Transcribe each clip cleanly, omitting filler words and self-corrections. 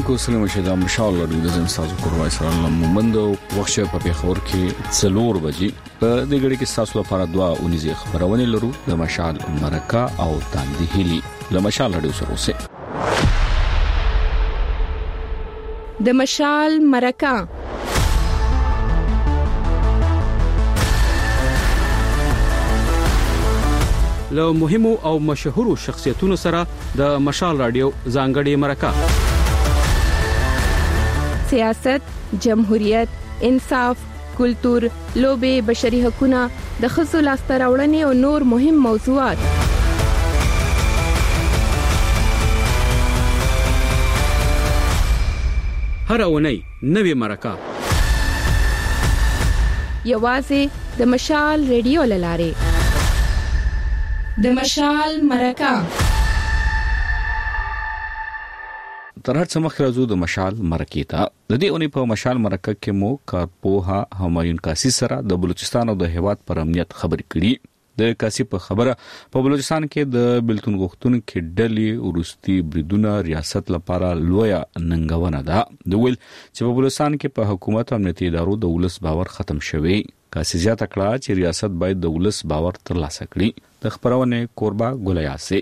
اوریدونکو سلام شه د مشال لري د تاسو کومای سره مومند وخت په پیښور کې 4 بجې په دې غړي کې تاسو لپاره دوا اونیزه خبرونه لرو د مشال مرکه او تاندې هلي د مشال لري سره اوسه د مشال مرکه له مهمو او مشهورو شخصیتونو سره د مشال رادیو ځانګړي مرکه سیاست، جمهوریت، انصاف، کلتور، لوبه، بشري حقوقونه، د ښځو لاسته راوړنې او نور مهم موضوعات هر اونۍ نوې مرکه یوازې د مشال رادیو لاره د مشال مرکه تر هر څه مخکې راځو د مشال مرکې ته د دې اونۍ په مشال مرکه کې مو کارپوها همایون کاسی سره د بلوچستان او د هیواد پر امنیت خبرې کړي د کاسی په خبره په بلوچستان کې د بلتون غوښتونکو ډلې ورستي بریدونه ریاست لپاره لویه ننګونه ده د ویل چې په بلوچستان کې په حکومت او امنیتي ادارو د ولس باور ختم شوی کاسی زیاته کړه چې ریاست باید د ولس باور ترلاسه کړي د خبرونه کوربا ګولیاسه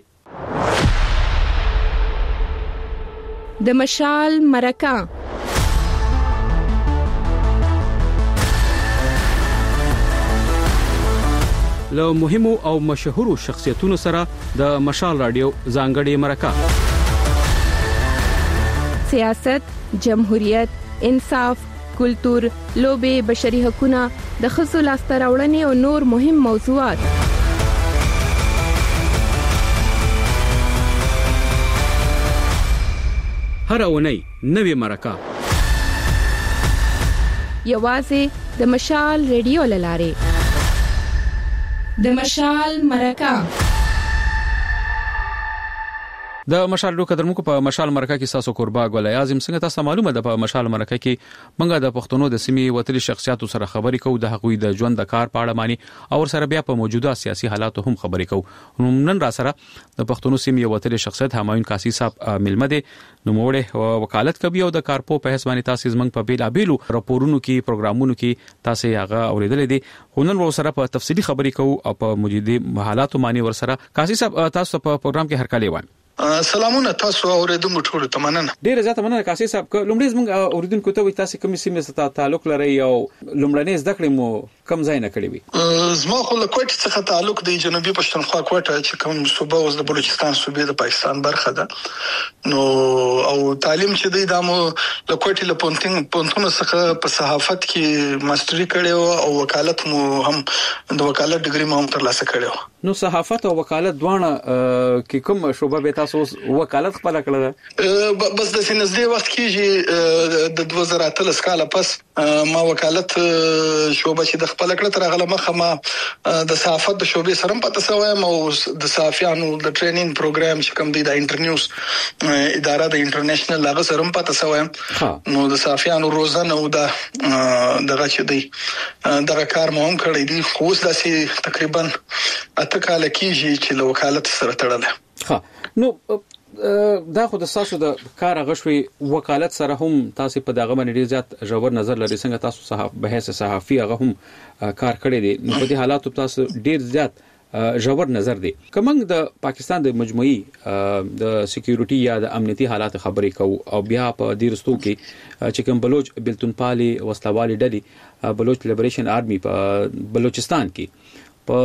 د مشال مرکه له مهمو او مشهورو شخصیتونو سره د مشال رادیو ځانګړي مرکه سیاست، جمهوریت، انصاف، کلتور، لوبه، بشري حقوقونه، د ښځو لاسته راوړنې او نور مهم موضوعات هر اونۍ نوې مرکه یوازې د مشال رادیو لاره د مشال مرکه د مشال رادیو قدرمو په مشال مرکه کې تاسو کوربا ګولای اعظم څنګه تاسو معلومه ده په مشال مرکه کې منګه د پښتنو د سیمې وتلي شخصیتو سره خبرې کوو د حقوقي د ژوند د کار په اړه مانی او سره بیا په موجوده سیاسي حالاتو هم خبرې کوو نن را سره د پښتنو سیمې وتلي شخصیت همایون کاسی صاحب ملمه دي نو موړې وکالت کوي او د کارپو په حساب باندې تاسو زمنګ په بیلابیلو راپورونو کې پروګرامونو کې تاسو هغه اوریدل دي هنن ور سره په تفصیلی خبرې کوو او په موجوده حالاتو مانی ور سره کاسی صاحب تاسو په پروګرام کې هر کله وایي سلامونه تاسو اوریدونکو ټول ته مننه ډیره زیاته مننه کاسی صاحب لومړی زموږ اوریدونکو ته وي تاسو کوم سیمه سره تعلق لري او لومړنۍ زده کړې مو کم ځای نه کړې وي زما خو له کوټ څخه تعلق د جنوبي پښتونخوا کوټه چې کوم صوبه اوس د بلوچستان صوبې د پاکستان برخه ده نو او تعلیم چې د مو له کوټ له پونتون څخه په صحافت کې ماستری کړو او وکالت مو هم د وکالت ډیګري مو هم ترلاسه کړو نو صحافت او وکالت دواړه کې کوم شوبه به تاسو وکالت خپل کړل بس د سینځدې وخت کې د 2013 کال پس ما وکالت شوبه چې د خپل کړه تر غله مخه ما د صحافت د شوبې سره پته سوایم او د صحافیانو د ټریننګ پروګرام چې کوم دی د انټرنیوز اداره د انټرنیشنل لاغه سره پته سوایم نو د صحافیانو روزانه او دغه چې دی دغه کار مو هم کړی دی خو اوس داسې تقریبا اته کال کېږي چې له وکالت سره تړل نو دا خو د تاسو د کار غشوي وکالت سره هم تاسو په دغه باندې ډیر زیات ژور نظر لري څنګه تاسو بحث صحافي هغه هم کار کړی دی نو په دې حالاتو تاسو ډیر زیات ژور نظر دی کومنګ د پاکستان د مجموعي د سکیورټي یا د امنیتي حالات خبرې کوو او بیا په دې رستو کې چې کوم بلوچ بلتونپالي وسلوالي ډلې بلوچ لیبریشن آرمي په بلوچستان کې په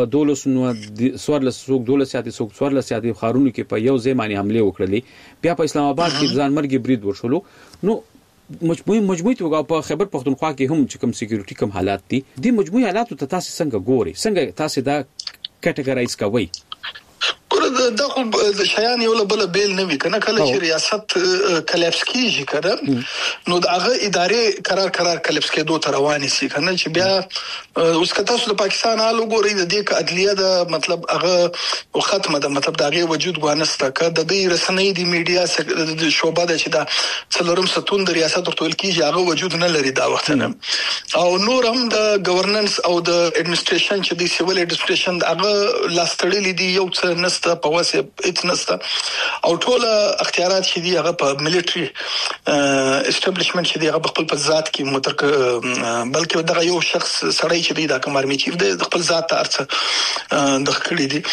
12 سیاتي خارونو کې په یو ځای باندې حمله وکړلې بیا په اسلام آباد کې ځانمرګي برید ورشلو نو مجموعي توګه په خیبر پختونخوا کې هم چې کوم سکیورټي کوم حالات دي د مجموعي حالاتو ته تاسو څنګه ګوري څنګه تاسو دا کټګورایز کوئ دا خو د شیان یو بل بیل نه وی کنه کله چې ریاست کلیپس کیږي کړه نو دغه ادارې قرار کلیپس کې دوه رواني سي کنه چې بیا اوس کته د پاکستان حالو ګوري د دې عدلیه د مطلب هغه ختمه ده مطلب دغه وجود غوانسته ک د دې رسنۍ د میډیا د شوبه د چې دا څلورم ستون د ریاست ورتول کیږي هغه وجود نه لري دا وخت نه او نور هم د گورننس او د اډمنستریشن چې د سیویل اډمنستریشن هغه لاستړلې دي یو څه نسته په وسه اتنسته او ټول اختیارات چې دی هغه په ملټري اسټابلیشمنت چې دی هغه خپل په ذات کې مترک بلکې دغه یو شخص سړی چې دی د کمارمي چیف دی خپل ذات ته ارڅ د خړې دی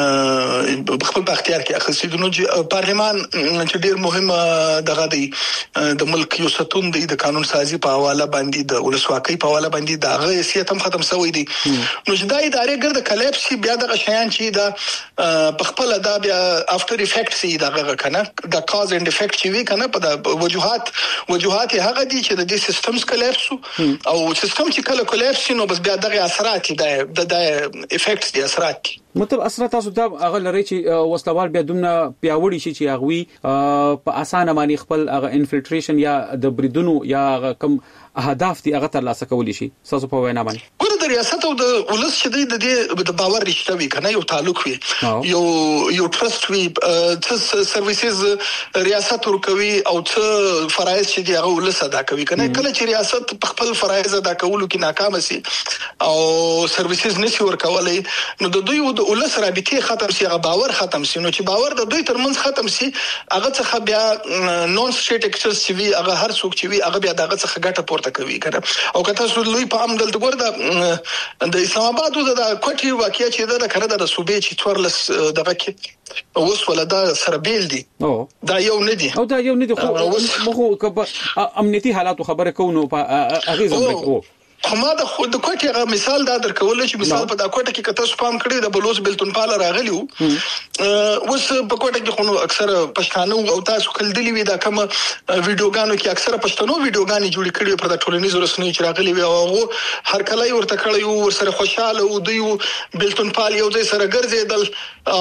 خپل په اختیار کې اخیستي د نو پارلمان چې ډیر مهمه دغه دی د ملک یو ستون دی د قانون سازي په حواله باندې د ولسواکۍ په حواله باندې دا غي سیاست هم ختم شوی دی نو چې دا ادارې ګرد کلیپس بیا د شیان چې دا په خپل دا بیا افټر افیکټس دغه کنه د کاز اند افیکټ چې وی کنه په د وجوهات هغه دي چې د سیستمز کلیپس او سیستم چې کله کلیپس نو بس بیا دغه اثرات دي د افیکټس دي اثرات دي مطلب اثرات تاسو دا هغه لري چې وسلوال بیا دومره پیاوړی شي چې هغه په اسانه باندې خپل هغه انفلټریشن یا د بریدونو یا کم اهداف دي هغه ترلاسه کولی شي تاسو په وینا باندې ګوره د ریاست او د ولس چې د باور رښتیا وي کنه یو تعلق وي یو ټرست وي څه سرویسز ریاست ورکوي او څه فرایض چې دی هغه ولس ادا کوي کنه کله چې ریاست په خپل فرایض ادا کولو کې ناکام شي او سرویسز نشي ورکولای نو د دوی د ولس رابطه ختم شي هغه باور ختم شي نو چې باور د دوی ترمنځ ختم شي هغه څخه بیا نون سټیټ اکټرز چې وي هغه هر څوک چې وي هغه بیا دغه څخه ګټه پورته کوي کنه او کته سو لوی په عام دلته ګور د اسلام آباد د کوټي واقعیا چې د کړه د صوبې چې تورلس دغه کې اوس ولدا سره بیل دي دا یو نه دي او دا یو نه دي خو امنیتي حالات خبره کوو په اغیزه ما د خود کوټه غو مثال دا درکول چې مثال په دا کوټه کې کته سپام کړی د بلوچ بلتون پال راغلی وو اوس په کوټه کې خو اکثر پښتانه او تاسو کلدلی وي دا کوم ویډیوګانو کې اکثر پښتنو ویډیوګانې جوړې کړې پر د ټولنیزو رسنیو چې راغلی وي او هر کله ورته کړی وو سره خوشاله وو دوی بلتون پال یو ځای سره ګرځیدل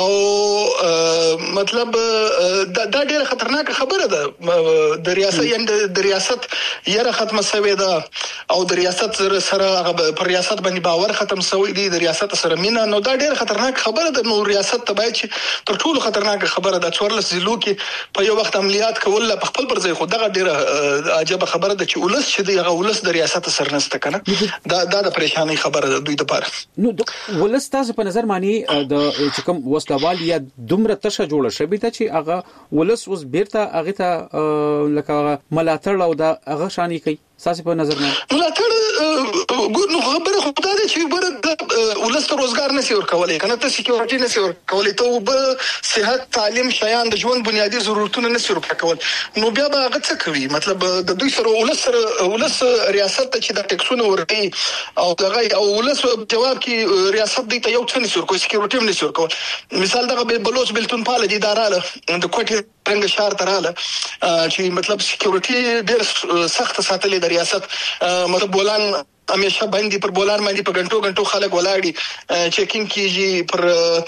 او مطلب دا ډیره خطرناک خبره ده د ریاست یره ختمه شوې ده او د ریاست سره هغه پر ریاست باندې باور ختم شوی دی د ریاست سره مینا نو دا ډېر خطرناک خبره ده نو ریاست ته باید چې تر ټولو خطرناک خبره ده څورلس ضلعو کې په یو وخت عملیات کول په خپل پر ځای خو دغه ډېر عجیب خبره ده چې ولس چې دی هغه ولس د ریاست سره نسته کنه دا د پریشانی خبره ده دوی لپاره نو ولس تاسو په نظر مانی د چې کوم وسلوال یا دومره تشه جوړه شوی ته چې هغه ولس اوس بیرته هغه ته لکه ملاتړ او دا هغه شانی کوي تاسو په نظر نه ملاتړ ګور نو خبره خدای دې چې بر ولست روزګار نشي ورکولای کنه ته سکیورټي نشي ورکولای ته وب صحت تعلیم شیان د ژوند بنیادی ضرورتونه نشي ورکول نو بیا به هغه څه کوي مطلب د دوی سره ولس ریاست ته چې د ټیکسونو ورکړي او دغه او ولس جواب کې ریاست دې ته یو څه نشي ورکول سکیورټي نشي ورکول مثال دغه بلوچ بلتون پال دي اداره د کوټي څنګه شهر تراله چې مطلب سکیورټي ډېر سخت ساتلې د ریاست مطلب بولان همیشه باندې پر بولار باندې په غنټو خلک ولاړي چیکینګ کیږي پر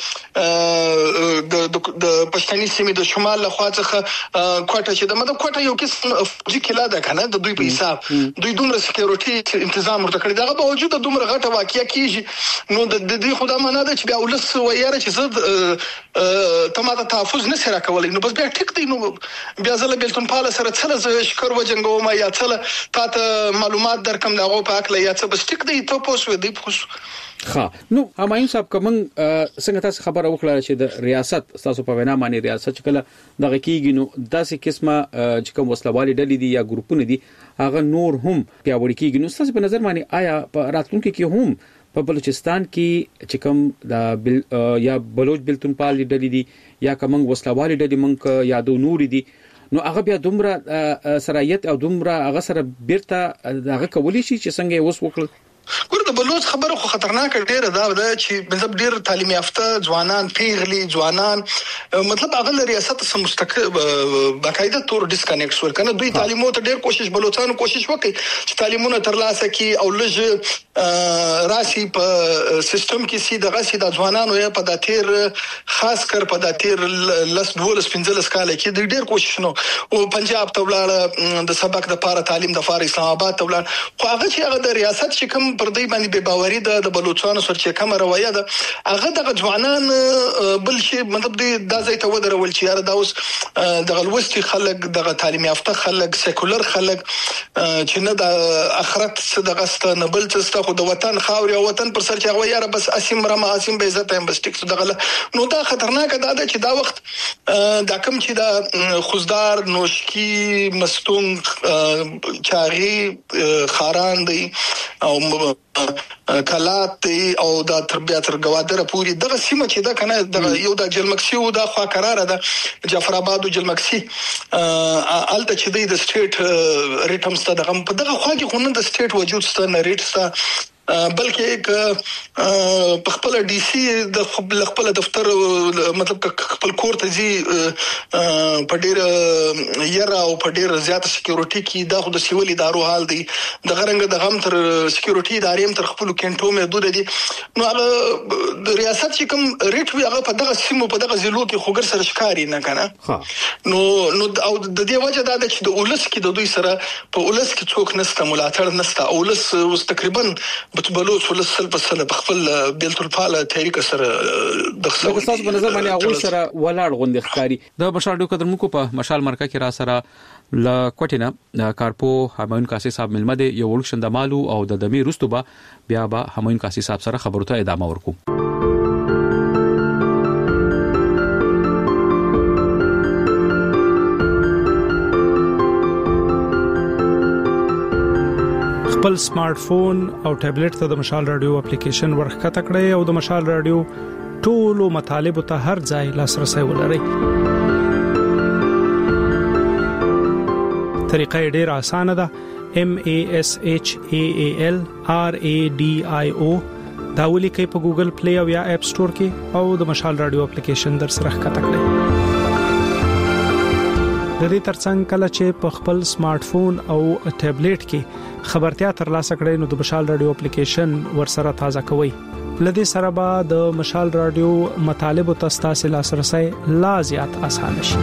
د پښتني سیمې د شمال له خوا څخه کوټه چې د مده کوټه یو قسم فوجي کلا ده کنه د دوی په حساب دوی دومره سکیورټي تنظیم ورته کړی دا به وجود دومره غټه واقعیا کیږي نو د دې خدای معنا ده چې بیا ولس ویاره چې زه تماته تحفظ نه سره کولای نو بس بیا ټیک دی نو بیا زله بلتون پاله سره څله شکر وجنګو ما یا څله تاسو معلومات درکم دغه په اکل یا څه بس ټیک دی ته پوسو دی پوسو نو همایون صاحب کوم څنګه تاسو خبر وکړه چې د ریاست تاسو په وینا باندې ریاست چې کله دغه کیږي نو داسې قسمه چې کوم وسلوالي ډلې دي یا ګروپونه دي هغه نور هم پیاوړي کیږي نو تاسو په نظر باندې آیا په راتلونکي کې هم په بلوچستان کې چې کوم یا بلوچ بلتون پال ډلې دي یا کوم وسلوالي ډلې مونږ یادو نور دي نو هغه بیا دومره سرایت او دومره هغه سره بیرته هغه کولی شي چې څنګه وس وکړي ګور د بلوچ خبره خو خطرناک ډیره ده چې مطلب ډیر تعلیم یافته ځوانان پیغلي ځوانان مطلب هغه ریاست سم مستقل باقاعده تور ډیسکنیکټ ور کنه دوی تعلیمو ته ډیر بلوچستان کوشش وکړي چې تعلیمونه ترلاسه کړي او لږ راسي په سیستم کې سي دغه سي د ځوانانو یا په داتیر خاص کر په داتیر لس دولس پنځلس کال کې ډیر کوشش نو او پنجاب ته ولاړ د سبق د پاره تعلیم د فار اسلام آباد ته ولاړ خو هغه چې هغه د ریاست چې کوم پر دې باندې بے باوري د بلوچستان سره چې کوم روایه ده هغه د ځوانان بل شي مطلب دې د ځای ته ودرول چې یاره دا اوس د غلوستي خلک د تعلیم یافته خلک سیکولر خلک چې نه د اخرت صدقه ست نه بل څه خو د وطن خاور او وطن پر سر چې هغه یاره بس اسیم رما اسیم به عزت هم بس ټیک صدقه نو دا خطرناک ده چې دا وخت دا کوم چې دا خوزدار نوشکی مستون چاغي خاران دی او کلات دی او دا تربیت رګوادره پوری دغه سیمه چې دا کنه د یو د جلمکسي او د خوا قرار ده جعفر آباد او جلمکسي الته چې د سټیټ ریټم ست دغه په دغه خوا کې خو نه د سټیټ وجود ست نه ریټ ست بلکې یک خپل ډي سي د خپل دفتر مطلب خپل کور ته زی په ډیر یرا او په ډیر زیات سکیورټي کې دا خو د سیول ادارو حال دی د غرنګ د غم تر سکیورټي ادارې تر خپل کینټو محدود دي نو هغه د ریاست چې کوم ریټ وی هغه په دغه سیمو په دغه ضلعو کې خوګر سره ښکاری نه کنه نو او د دې وجه دا چې د اولس کې د دوی سره په اولس کې څوک نسته ملاتړ نسته اولس اوس تقریبا بلوچ ولسل په سره خپل بیلت الفال تحریک سره د خپل تاسو په نظر باندې هغه سره ولاړ غونډه ښکاری د مشال ډو قدر مکو په مشال مرکه کې را سره ل کوټینا کارپو همایون کاسي صاحب ملمده یو ورکشن د مالو او د دمی رستوبه بیا به همایون کاسي صاحب سره خبرو ته ادامه ورکو خپل سمارټ فون او ټابلیټ ته د مشال رادیو اپلیکیشن ورخته کړئ او د مشال رادیو ټولو مطالب ته هر ځای لاسرسي ولرئ. طریقه ډیره اسانه ده. MASHAAL RADIO دا ولیکئ په ګوګل پلی او یا اپ سٹور کې او د مشال رادیو اپلیکیشن در سره ښکته کړئ. د دې ترڅنګ کله چې په خپل سمارټ فون او ټابلیټ کې خبرتیا ترلاسه کړئ نو د مشال رادیو اپلیکیشن ورسره تازه کوئ. لدې سره به د مشال رادیو مطالب او تاسو لاسرسي لا زیات آسان شي.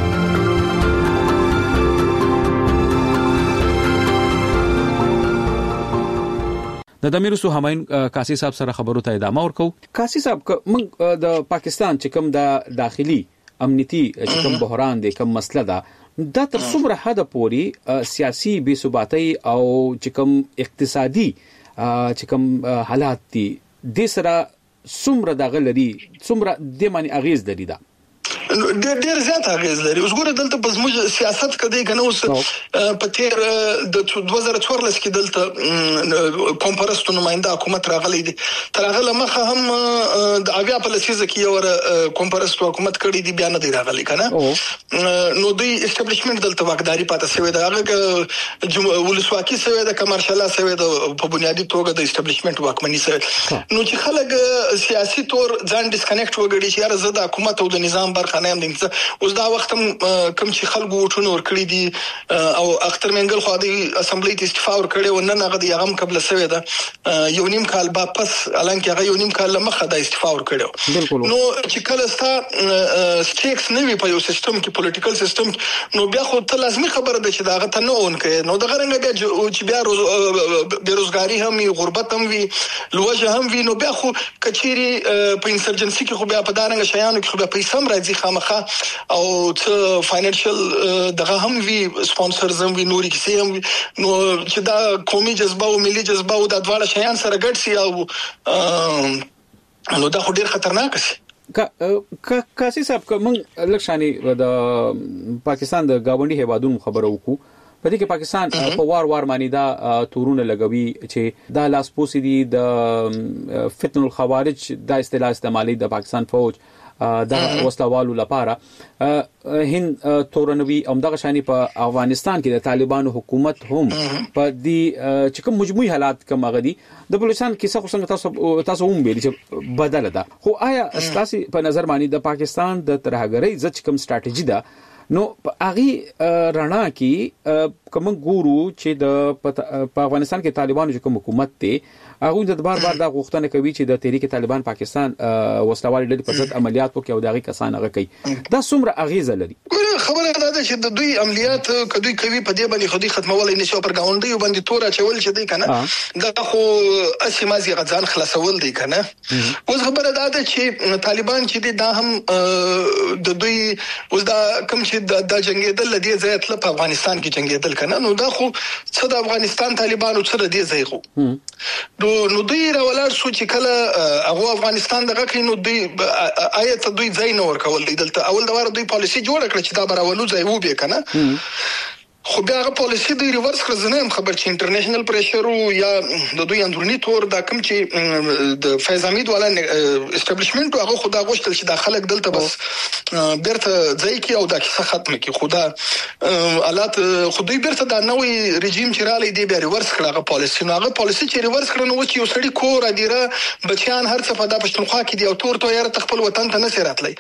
د دمیرسو همایون کاسي صاحب سره خبرو ته ادامه ورکو. کاسي صاحب موږ د پاکستان چې کوم د داخلي امنیتي چې کوم بحران دی کوم مسله ده دا تر څومره حد پورې سیاسي بې ثباتۍ او چې کوم اقتصادي چې کوم حالات دي د سره څومره دغه لري څومره د معنی اغیز لري دا ډېر زیات اغیز لري. اوس ګوره دلته په زموږ سیاست کې کنه اوس په تیر د 2014 کې دلته کانفرنس نماینده حکومت راغلی دي تر هغه مخه هم د اویا په لسیزه کې یو کانفرنس حکومت کړی دی بیان دی راغلی کنه نو دوی اسټابلیشمنت دلته واکداري پاتې شوی دا هغه ولسواکي شوی دا کمرشاله شوی دا په بنیادی توګه د اسټابلیشمنت واکمنۍ شوی نو چې خلک سیاسي تور ځان ډیسکنیکټ وګړي چې یاره زه د حکومت او د نظام برخه نه یم اوس دا وخت کوم چې خلکو وټونه ور کړی دي او اختر منګل خو د اسمبلی ته استعفا ور کړی و نه هغه د هغه قبل سوی دا یو نیم کال واپس الان کې هغه یو نیم کال مخه د استعفا ور کړو نو چې کله ستا سټیکس نه وي په یو سیستم کې پولیټیکل سیستم نو بیا خو ته لازمي خبره ده چې دا هغه ته نه اون کوي نو د غرنګ بیا چې بیا بیروزګاری هم وي غربت هم وي لوجه هم وي نو بیا خو کچيري په انسرجنسي کې خو بیا په دارنګ شیانو کې خو بیا پیسې هم راځي خامخا او څه فاینانشل دغه هم وی سپانسرز هم وی نوري کیسې هم نو چې دا قومي جذبه او ملي جذبه او د دواړه شیان سره ګډ سي او نو دا خو ډیر خطرناک شي. کاسي صاحب کوم لکشاني د پاکستان د گاونډي هیوادونو خبرو وکړو په دې کې پاکستان په وار معنی دا تورونه لګوي چې دا لاس پوسی دي د فتنه الخوارج دا اصطلاح استعمالي د پاکستان فوج د وسلوالو لپاره هند تورنوي همدغه شانی په افغانستان کې د طالبانو حکومت هم په دې چې کوم مجموعي حالات کوم غدي د بلوچستان کې څه څنګه تاسو هم ویل چې بدل ده خو آیا تاسو په نظر باندې د پاکستان د ترهګرۍ ځکه کوم ستراتیژي ده نو اغي رڼا کې کوم ګورو چې د افغانستان کې طالبانو چې کوم حکومت دی هغه د بار دا غوښتنه کوي چې د تحریک طالبان پاکستان وسلوال ډلې په ضد عملیات وکړي او دغه کسان هغه کوي دا څومره اغیزه لري خبره ده چې د دوی عملیات کدوې کوي په دې باندې خودي ختمول نه شو پر گاونډي باندې تور اچول چې دی کنه دا خو اسمازي غزان خلاصول دی کنه اوس خبره ده چې طالبان چې دا هم د دوی اوس دا کوم چې د جنگیدل لدی ځای تل په افغانستان کې جنگیدل کنه نو دا خو څه د افغانستان طالبانو څه د دې ځای خو نو دوی راولار سو چې کله هغه افغانستان دغه کینو دوی آیت دوی ځای نه ورکول دلته اول دا دوی پالیسی جوړ کړ چې دا براولو ځای و به کنه خو بیا هغه پالیسی دی ریورس کړ زنه خبر چې انټرنیشنل پریشر یا د دوی اندرونی تور دا کوم چې د فیض حمید والا اسټابلیشمنت هغه خدا غوښتل چې د خلک دلته بس بیرته ځای کی او دا کیسه ختمه کی خدا حالات خودی بیرته دا نوې رژیم چې را لې دی بیا ریورس کړ هغه پالیسی نو هغه پالیسی چې ریورس کړ نو چې یو سړی کور ادیره بچیان هر څه په د پښتونخوا کې دی او تور تو یاره خپل وطن ته نه سراتلی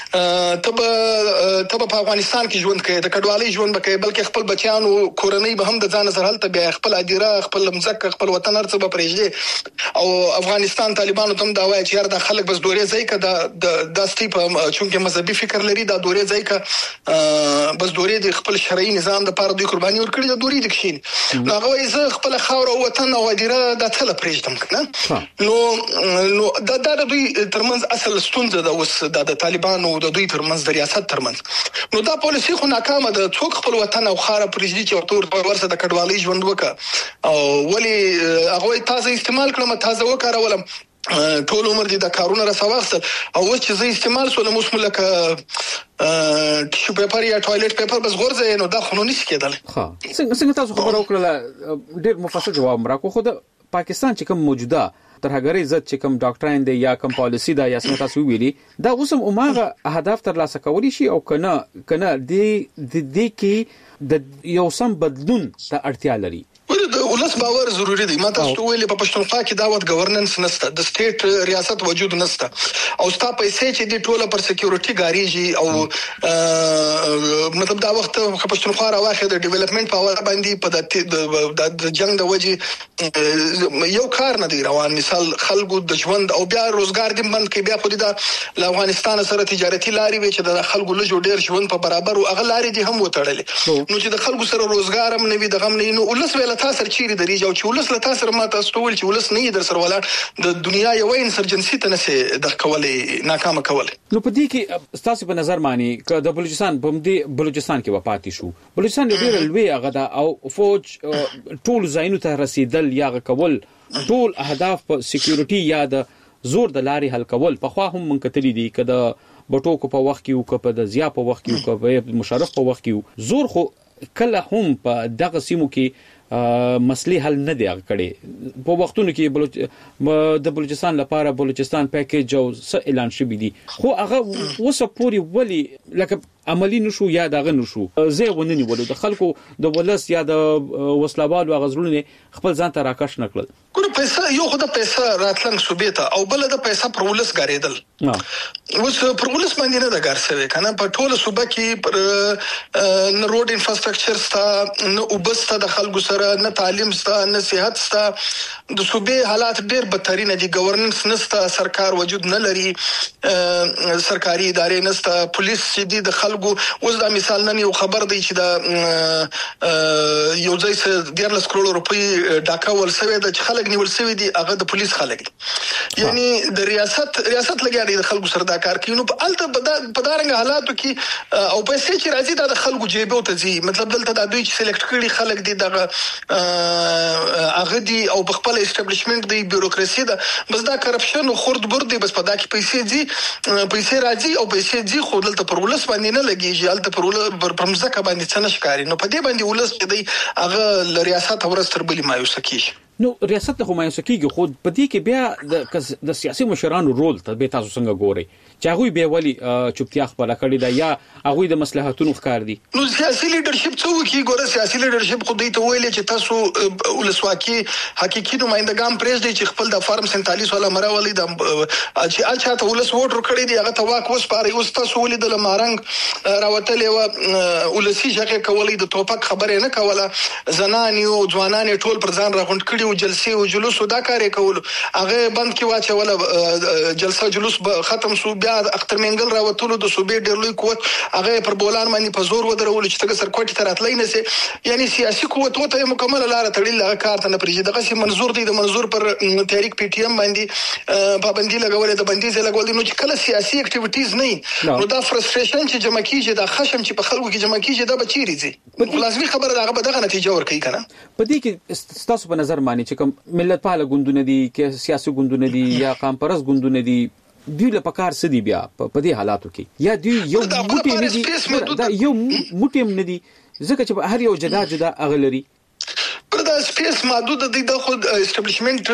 تب په افغانستان کې ژوند کوي د کډوالۍ ژوند بکې بلکې خپل بچیانو کورنۍ به هم د ځان سره هلته بیا خپل ادیره خپل مزک خپل وطن هر څه به پرېږدي او افغانستان طالبانو ته دا وایي چې یار د خلک بس دورې ځای کا د ستیپ چونکه مذهبي فکر لري دا دورې ځای کا بس دورې د خپل شرعي نظام د پاره دوی قرباني ورکړي د دورې د کښین نو هغه یې خپل خاور او وطن او ادیره د ټل پرېږدم کنه نو دا دوی ترمنځ اصل ستونزه ده اوس د طالبانو او د دوی ترمنځ د ریاست ترمنځ نو دا پالیسی خو ناکامه ده څوک خپل وطن او خار پرېږدي چې تور ورسره د کډوالۍ ژوند وکړه او ولی هغه تازه استعمال کړم تازه وکړولم ټول عمر دې د کارونه رسواخت او چې زه استعمال سولم اوس ملک ټیشو پیپر یا ټوایلټ پیپر بس غورځي نو دا خونونی کېدل ها څنګه تاسو خبرو کړل ډېر مفصل جواب راکو خو د پاکستان چې کوم موجوده ترهګری عزت چې کوم ډاکټرین دی یا کوم پالیسی دا یا څنګه تاسو ویلي دا اوسم عمره اهداف تر لاسه کولی شي او کنه د کې د یو سم بدلون ته اړتیا لري ولس باور ضروری دی ما تاسو ویلي په پښتونخوا کې داوت گورننس نشته د سټیټ ریاست وجود نشته او ستا پیسې چې د ټوله پر سکیورټي غاریږي او مطلب دا وخت په پښتونخوا راوخه د ډیولپمنٹ پاور باندې په د جنگ د وجې یو کار نه دی روان مثال خلکو د ژوند او بیا روزګار دې بند کې بیا خو د افغانستان سره تجارتي لاري وي چې د خلکو له جوړ ژوند په برابر او اغلاري دي هم وټړلې نو چې د خلکو سره روزګار هم نه وي د غم نه نو ولس ویل تاسو چیرې درېږي او چې ولس له تاسو سره ما تاسو ول چې ولس نه در سره ولاړ د دنیا یو انسرجنسي ته نه د کولې ناکامه کول نو په دې کې تاسو په نظر مانی ک د بلوچستان کې وپاتې شو بلوچستان ډېر لوی هغه دا او فوج ټول ځایونو ته رسیدل یا کول ټول اهداف په سکیورټي یا د زور د لاري حل کول په خوا هم منکتلی دي کده بټوکو په وخت کې او په د زیا په وخت کې او په مشرف په وخت کې زور خو کله هم په دغه سیمو کې مسلې حل نه دی کړي په وختونو کې د بلوچستان لپاره بلوچستان پیکیج او څه اعلان شوی دی خو هغه وسه پوری ولی لکه عملی نشو یا دغه نشو زه ونني ولود د خلکو د ولس یا د وسلوالو غزرونه خپل ځان ته راکښ نکړل ګور پیسې یو خدای پیسې راتلنګ صوبېته او بل د پیسې پر ولس غاریدل اوس پر ولس باندې نه د ګرځوي کنه په ټوله صوبه کې پر نه روډ انفراستراکچر ستا نه وبسته د خلکو سره نه تعلیم ستا نه صحت ستا د صوبې حالات ډېر بدترین دي گورننس نستا سرکار وجود نه لري سرکاري ادارې نستا پولیس چې د خلکو اوس دا مثال نن یو خبر دی چې دا یو ځای څخه 10 کروڑ روپۍ ډاکا ولسوي د خلک نیول سوي دي هغه د پولیس خلک یعنی د ریاست لګیا دي د خلکو سره دا کار کوي نو په الته په دارنګ حالاتو کې او پیسې چې راځي د خلکو جیبو ته ځي مطلب دلته د دوی چې سلیکټ کړي خلک دي دغه هغه دي او په خپل اسټابلیشمنت دی بیوروکراسي ده بس دا کرپشن او خرد برد دی بس په دا کې پیسې دي پیسې راځي او پیسې دي خو دلته پر ولس باندې نه لګیږي الته پر مزکه باندې څه نشکاري نو په دې باندې ولس چې دی هغه ریاست ورس تر بلی مایوس کیږي نو ریاست ته همایون سکیږي خو په دې کې بیا د سیاسي مشرانو رول ته به تاسو څنګه ګورئ چې هغه به ولی چوپتیا خپل کړی دا یا هغه د مصلحتونو ښکار دي؟ نو سیاسي لیډرشپ څه وکي؟ ګوره سیاسي لیډرشپ خو دوی ته ویل چې تاسو ولسواکي حقيقي نمائندگان پریږدي چې خپل د فارم 47 ولا مراولي د چې اچھا ته ولس ووټ ورکړي دی هغه ته واک وسپاري. اوس تاسو ولې د لمارنګ راوتلې و ولسی ژغه کولې د توپک خبره نه کوله، زنان یو ځوانان ټول پر ځان راغونډ کړي او جلسې او جلوس دا کار کول هغه بند کې واچوله، جلسه جلوس ختم شو، بیا اختر منګل راوتلو د صوبې ډېر لوی قوت هغه پر بولان باندې په زور ودرول چې تګ سرکوټي تر اتلای نه سي، یعنی سیاسي قوت ته مکمل لار تړل هغه کار ته نه پریږي. دغه سي منظور دی د منظور پر تحریک پی ټی ایم باندې پابندي لګولې د بندیز لګول دي. نو چې کله سیاسي اکټیویټیز نه نو دا فرستریشن چې جمع کیږي دا خشم چې په خلکو کې جمع کیږي دا بچیري دي. لازمي خبره دا به دغه نتیجه ورکړي کنه. په دې کې تاسو په نظر باندې چې کوم ملت پاله ګوندونه دي کې سیاسي ګوندونه دي یا قام پرست ګوندونه دي دوی له پکار سدي بیا په دې حالاتو کې یا دوی یو موټی نه دي دا یو موټی نه دي ځکه چې هر یو جدا اغلري دا سپیس محدود دي د خود اسټابلیشمنت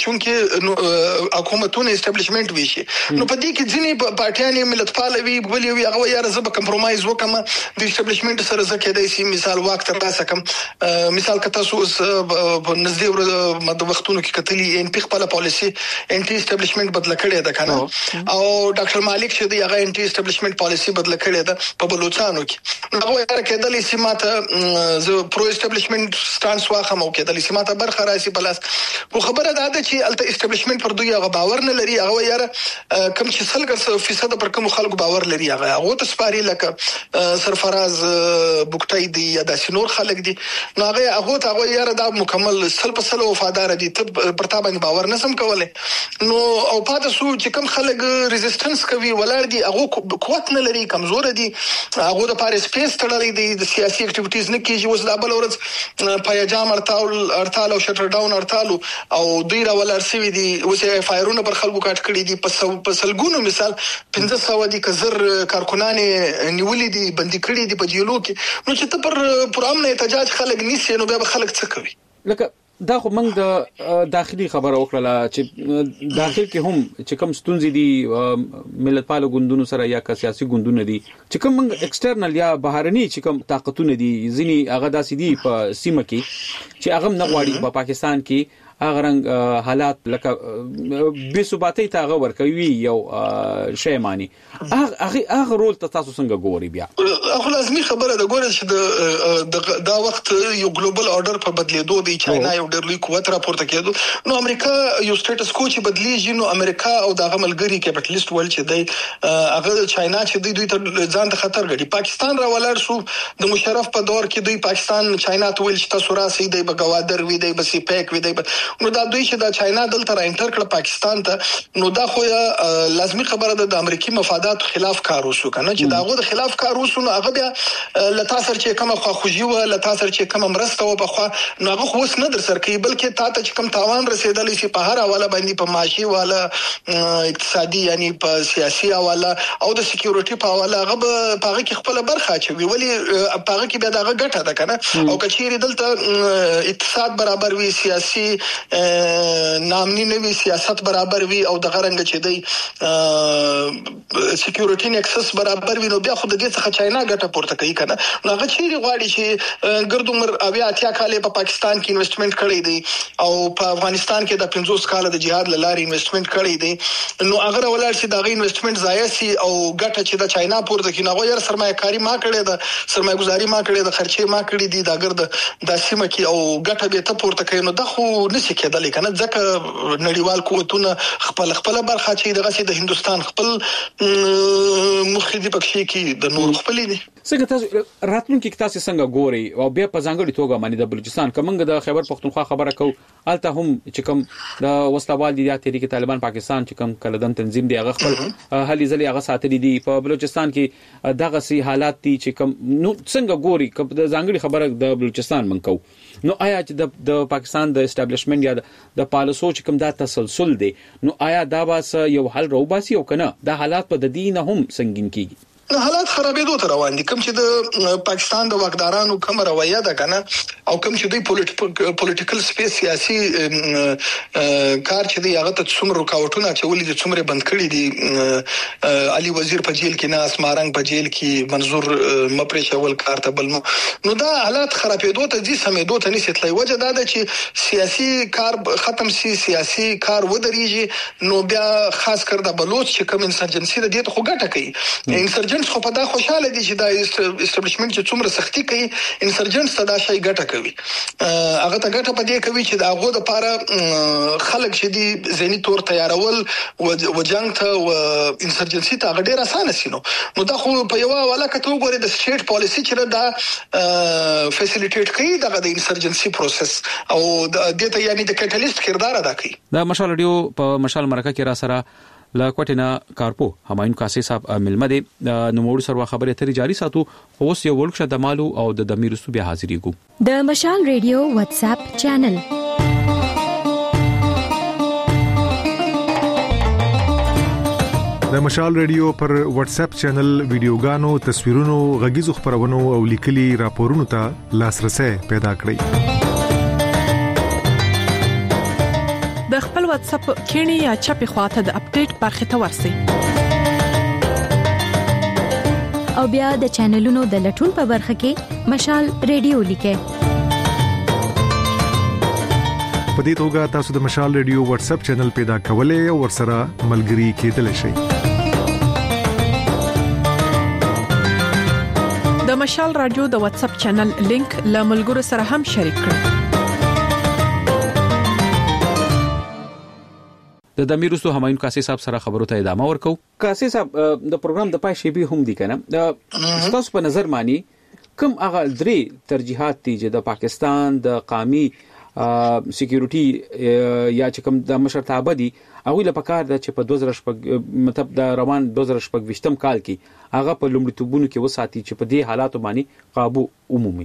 چونکه حکومتونه اسټابلیشمنت وشي. نو په دې کې ځینې پارټیان ملت پالوي بولي وي هغه یاره زه به کمپرمایز وکم د اسټابلیشمنت سره ځکه د سی مثال واک تر لاسه کم مثال کته سو په نږدې مد وختونو کې کتلی ان پی خپل پالیسی انټي اسټابلیشمنت بدل کړی ده کنه او ډاکټر مالک چې دی هغه انټي اسټابلیشمنت پالیسی بدل کړی ده په بلوچستان کې. نو هغه یاره کېدلی سیمه زه پرو اسټابلیشمنت سټانس واخم او کېدلی سیمه ته برخه راسي پلاس. خو خبره ده چې الته اسټابلیشمنت پر دوی هغه باور نه لري، هغه یاره کم چې 100% پر کوم خلکو باور لري هغه ته سپاري لکه سرفراز بوکټای دی یا د سينور خلک دي. نو هغه یاره دا مکمل 100% وفادار دي ته پر تا باندې باور نسم کولای. نو او پاتې سو چې کوم خلک ریزिस्टنس کوي ولر دي هغه قوت نه لري، کمزور دي، هغه د پاره سپیس تړلې دي، د سیاسي اکټیویټیز نه کیږي. اوس د بل ورځ پایجام ارتال او شټر ډاون ارتالو او دوی را ولر سوي دي اوس فایرونه پر خلکو کاټ کړي دي په سلګونو مثال 1500 دي کزر کارکونان نیولې دي بندي کړي دي په جیلو کې. نو چې ته پر امن احتجاج خلک نیسي نو بیا خلک څه کوي؟ لکه دا خو موږ د داخلي خبره وکړه چې داخل کې هم چې کوم ستونزې دي ملت پالو ګوندونو سره یا سیاسي ګوندونه دي چې کوم موږ ایکسټرنل یا بهرني چې کوم طاقتونه دي ځینی هغه داسې دي په سیمه کې چې هغه نه غواړي په پاکستان کې هغه رنګ حالات لکه بے ثباتی ته هغه ورکوي یو شی معنی هغه رول ته تاسو څنګه ګوري؟ بیا هغه لازمي خبره ده ګوره چې دا وخت یو ګلوبل اورډر په بدلیدو دی، چاینا یو ډېر لوی قوت راپورته کېدو، نو امریکا یو سټیټس کو چې بدلیږي، نو امریکا او دغه ملګری کیپټالیست ول چې دی هغه چاینا چې دوی ته ځان ته خطر غړي. پاکستان را ولر شو د مشرف په دور کې دوی پاکستان چاینا ته ویل چې تاسو راسي دی بغوادر وی دی بس پیک وی دی، نو دا دوی چې دا چاینا دلته را انټر کړ پاکستان ته، نو دا خو لازمي خبره ده د امریکایي مفادات خلاف کار وشو کنه چې داغه د خلاف کار وشو. نو هغه بیا لتا سر چې کومه خواخوږي و لتا سر چې کومه مرسته و په خوا نو هغه خو نه در سر کوي، بلکې تا ته چې کوم تاوان رسیدلی شي په هر حواله باندې په معاشي والا اقتصادي یعنی په سیاسي حواله او د سکیورټي په حواله هغه په هغه کې خپل برخه اچوي، ولی په هغه کې بیا دغه ګټه ده کنه. او کچېری دلته اقتصاد برابر وي، سیاسي نامنی نوی سیاست برابر وي او د غرنګ چې دی سکیورټي نکسس برابر وي، نو بیا خو د دې څخه چاینا ګټه پورته کوي کنه. نو هغه چیرې غواړي چې ګردومر اویا اتیا کال په پاکستان کې انویسټمنٹ کړی دی او په افغانستان کې د 50 کال د جهاد لاري انویسټمنٹ کړی دی، نو هغه ولر چې دغه انویسټمنٹ ضایع سي او ګټه چې د چاینا پورته کې نو غیر سرمایه‌کاري ما کړی ده، سرمایه‌ګزاري ما کړی ده، خرچې ما کړی دي د ګرد د سیمه کې او ګټه به ته پورته کوي، نو د خو نشي کېدلی کنه. ځکه نړیوال قوتونه خپل برخه چې دغه سي د هندستان خپل مخدي پکشي کې د نور خپل دي. څنګه تاسو راتلونکي کې تاسو څنګه ګوري او بیا په ځانګړي توګه باندې د بلوچستان کومنګ د خیبر پختونخوا خبره کو الته هم چې کوم د وسلوال دي د تحریک طالبان پاکستان چې کوم کلدم تنظیم دی هغه خپل هلي ځلې هغه ساتلې دي په بلوچستان کې دغه سي حالات دي چې کوم نو څنګه ګوري د ځانګړي خبره د بلوچستان منکو نو آیا چې د پاکستان د اسټابلیشمنت یا د پالیسو چې کوم دا تسلسل دی نو آیا دا واس یو حل روباسي او کنه دا حالات په د دین هم سنگین کیږي؟ نو حالات خرابېدو ته روان دي. کوم چې د پاکستان د واکدارانو کوم رویه ده کنه او کوم چې دوی پولیټیکل سپیس سیاسي کار چې دی هغه ته څومره رکاوټونه چولې دي څومره بند کړی دي. علي وزیر په جیل کې نه، اسمارنګ په جیل کې، منظور مپرې شول کار ته بل نو دا حالات خرابېدو ته دي سمېدو ته نشي تلای. وجه دا ده چې سیاسي کار ختم سي، سیاسي کار ودرېږي نو بیا خاص کر د بلوچ چې کوم انسرجنسي د دې خو ګټه کوي. انسرجنټس خو په دا خوشاله دي چې دا اسټابلیشمنت چې څومره سختي کوي انسرجنټس ته دا شی ګټه کوي. هغه ته ګټه پدې کوي چې دا هغه د لپاره خلک چې دي ذهني تور تیارول و جنگ ته و انسرجنسي ته ډېر اسانه سينو. نو دا خو په یو حواله کته وګوري د سټیټ پالیسی چې دا فیسیلیټیټ کوي د انسرجنسي پروسس او د دې ته یعنی د کټالیست کردار ادا کوي. دا مشال رادیو په مشال مرکه کې را سره لا کوټینا کارپو همایون کاسي صاحب ملمه دي نو موږ سره خبرې اترې جاري ساتو. اوس یو ورکشه د مالو او د دمیرستو بیا حاضرېګو. د مشال رادیو واتس اپ چینل د مشال رادیو پر واتس اپ چینل ویډیوګانو، تصویرونو، غږیزو خبرونو او لیکلي راپورونو ته لاسرسي پیدا کړئ. د خپل واتس اپ کینی یا چپی خواته د اپډیټ برخه ته ورسئ او بیا د چینلونو د لټون په برخه کې مشال رادیو لیکئ. په دې توګه تاسو د مشال رادیو واتس اپ چینل پیدا کولای او ورسره ملګري کېدلی شئ. د مشال رادیو د واتس اپ چینل لینک له ملګرو سره هم شریک کړئ. د دمیرستو همایون کاسي صاحب سره خبرو ته ادامه ورکو. کاسي صاحب د پروګرام د پای شی به هم دي کنه تاسو په نظر مانی کوم هغه درې ترجیحات دي چې د پاکستان د قومي سکیورټي یا چې کوم د مشرتابه دي هغه له پکار د چې په 2000 مطلب د روان 2020 کال کې هغه په لومړیتوبونو کې وساتي چې په دې حالاتو باندې قابو عمومي.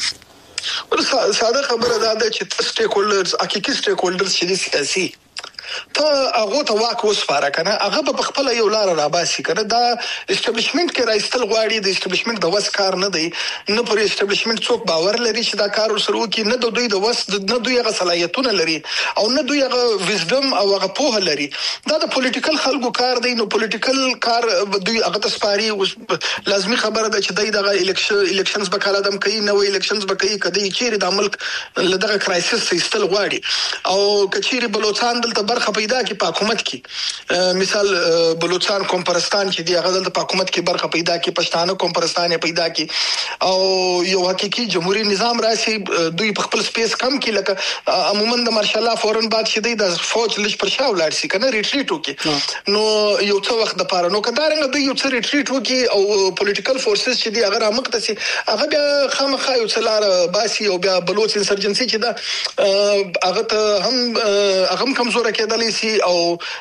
ساده خبره ده چې سټیک هولډرز حقيقي سټیک هولډرز چې دي سیاسي ته هغه ته واک وسپاره کنه هغه په خپل یو لار را باسي کنه دا اسټابلیشمنت کې راځتل غواړي. د اسټابلیشمنت د وس کار نه دی، نه پر اسټابلیشمنت څوک باور لري چې دا کار وسرو کې، نه د دوی د وس نه دوی غو صلاحیتونه لري او نه دوی غو وزډم او غو پوهه لري. دا د پولیټیکل خلکو کار دی. نو پولیټیکل کار دوی هغه ته سپاري. لازمي خبره ده چې دغه الیکشنز به کال ادم کوي، نو الیکشنز به کوي کدی چیرې د ملک لدغه کرایسس ایستل غواړي او کچيري بلوچستان دلته برخه پیدا کی په حکومت کې مثال بلوچستان کومپرستان چې دی هغه د حکومت کې برخه پیدا کی، پښتانه کومپرستان پیدا کی او یو حقيقي جمهوریت نظام راشي. دوی په خپل سپیس کم کې لکه عموما د مارشال لا فورن بعد چې دی د فوج لږ پر شاو لاړ شي کنه ریټریټ وکي نو یو څو وخت د پاره نو کدارنګ دوی یو څو ریټریټ وکي او پولیټیکل فورسز چې دی هغه رامخته سي هغه بیا خامخا یو څلار باسي او بیا بلوچ انسرجنسي چې دا هغه ته هم کمزور کېدلی سي او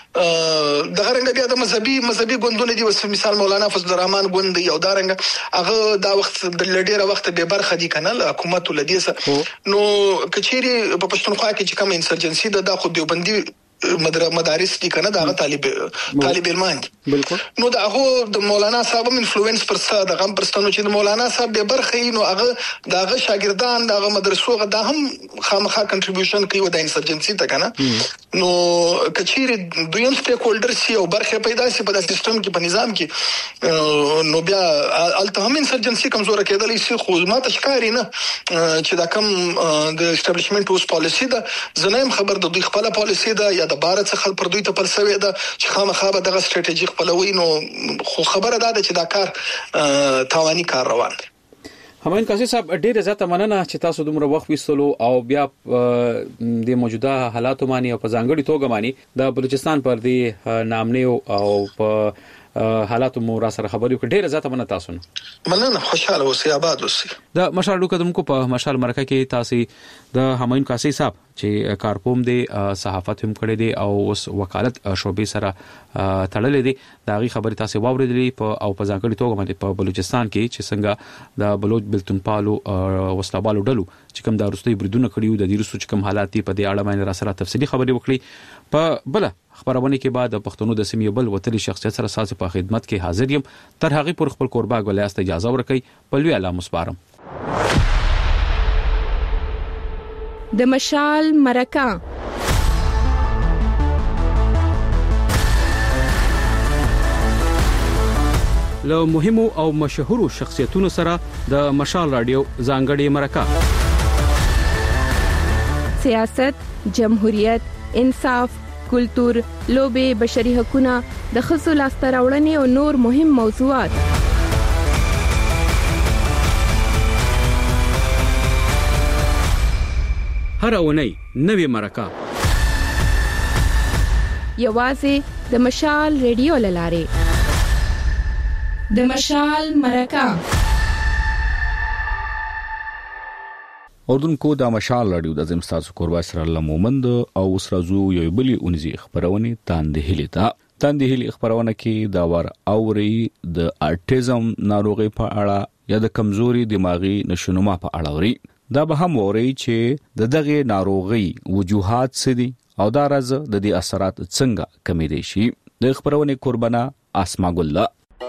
دغه رنګ بیا د مذهبي ګوندونه دي. مثال مولانا فضل الرحمن ګوند دی او دا رنګ هغه دا وخت د لډیره وخت به برخه دي کنه حکومت ولدي نو کچيري په پښتونخوا کې چې کوم انسرجنسي د خو دیوبندي مدارس دي کنه دا طالب علمان دي بالکل. نو دا هغه د مولانا صاحب انفلوئنس پر څه د غم پرستانو چې د مولانا صاحب به برخه نو هغه دغه شاګردان دغه مدرسو غدا هم خامخا کنټریبیوشن کوي د انسرجنسي ته کنه نو کچيري دویم سټیک هولډر سي او برخه پیدا سي په سیستم کې په نظام کې نو بیا الته هم انسرجنسي کمزور کېدلی سي. خو ما تشکاري نه چې دا کم د اسټابلیشمنت اوس پالیسی ده زنایم خبر د دوی خپل پالیسی ده یا د بار څخه پر دوی ته پر سوي ده چې خامخا به دغه ستراتیژي خپلوي نو خو خبره ده چې دا کار تاواني کار روان دی. همایون کاسي صاحب ډېر زیاته مننه چې تاسو دومره وخت وستلو او بیا د موجوده حالاتو باندې او په ځانګړي توګه باندې د بلوچستان پر دی نامنیو او په حالاتو مو را سره خبرې وکړې. ډېر زیاته مننه تاسو نه مننه. خوشاله اوسئ، آباد اوسئ. د مشال قدمکو په مشال مرکه کې تاسو د همایون کاسي صاحب چې کارپوم دی صحافت هم کړی دی او اوس وکالت شوبې سره تړلې دي دا غي خبرې تاسو واوریدلې او په ځانګړي توګه باندې په بلوچستان کې چې څنګه د بلوچ بلتونپالو وسلابالو ډلو چې کوم د روسي بریدونه کړیو د دې روسو چې کوم حالات په دې اړه باندې را سره تفصیلی خبرې وکړي. په بل خبرونه کې بعد د پښتنو د سیمې بل وتلی شخصیت سره ساز په خدمت کې حاضر یم. تر هغه پر خپل قربا ګولیاست اجازه ورکړي په لوی الله مسپارم. د مشال مرکه له مهمو او مشهورو شخصیتونو سره د مشال رادیو ځانګړي مرکه. سیاست، جمهوریت، انصاف، کلتور، لوبې، بشري حقوقونه، د ښځو لاسته راوړنې او نور مهم موضوعات. هر اونۍ نوې مرکه یوازې د مشال ریډیو لاره. د مشال مرکه اردوونکو د مشال رادیو د زمستاسو قربا سره الله مومند او سرازو یو بلی اونځي خبرونه تاندهلي خبرونه کې دا ور اوري د ارټیزم ناروغي په اړه یا د کمزوري دماغي نشونما په اړه اوري. دا به هم اوري چې د دغه ناروغي وجوهات څه دي او دا راز د دې اثرات څنګه کمې دي شي. د خبرونه قربانا اسما ګل.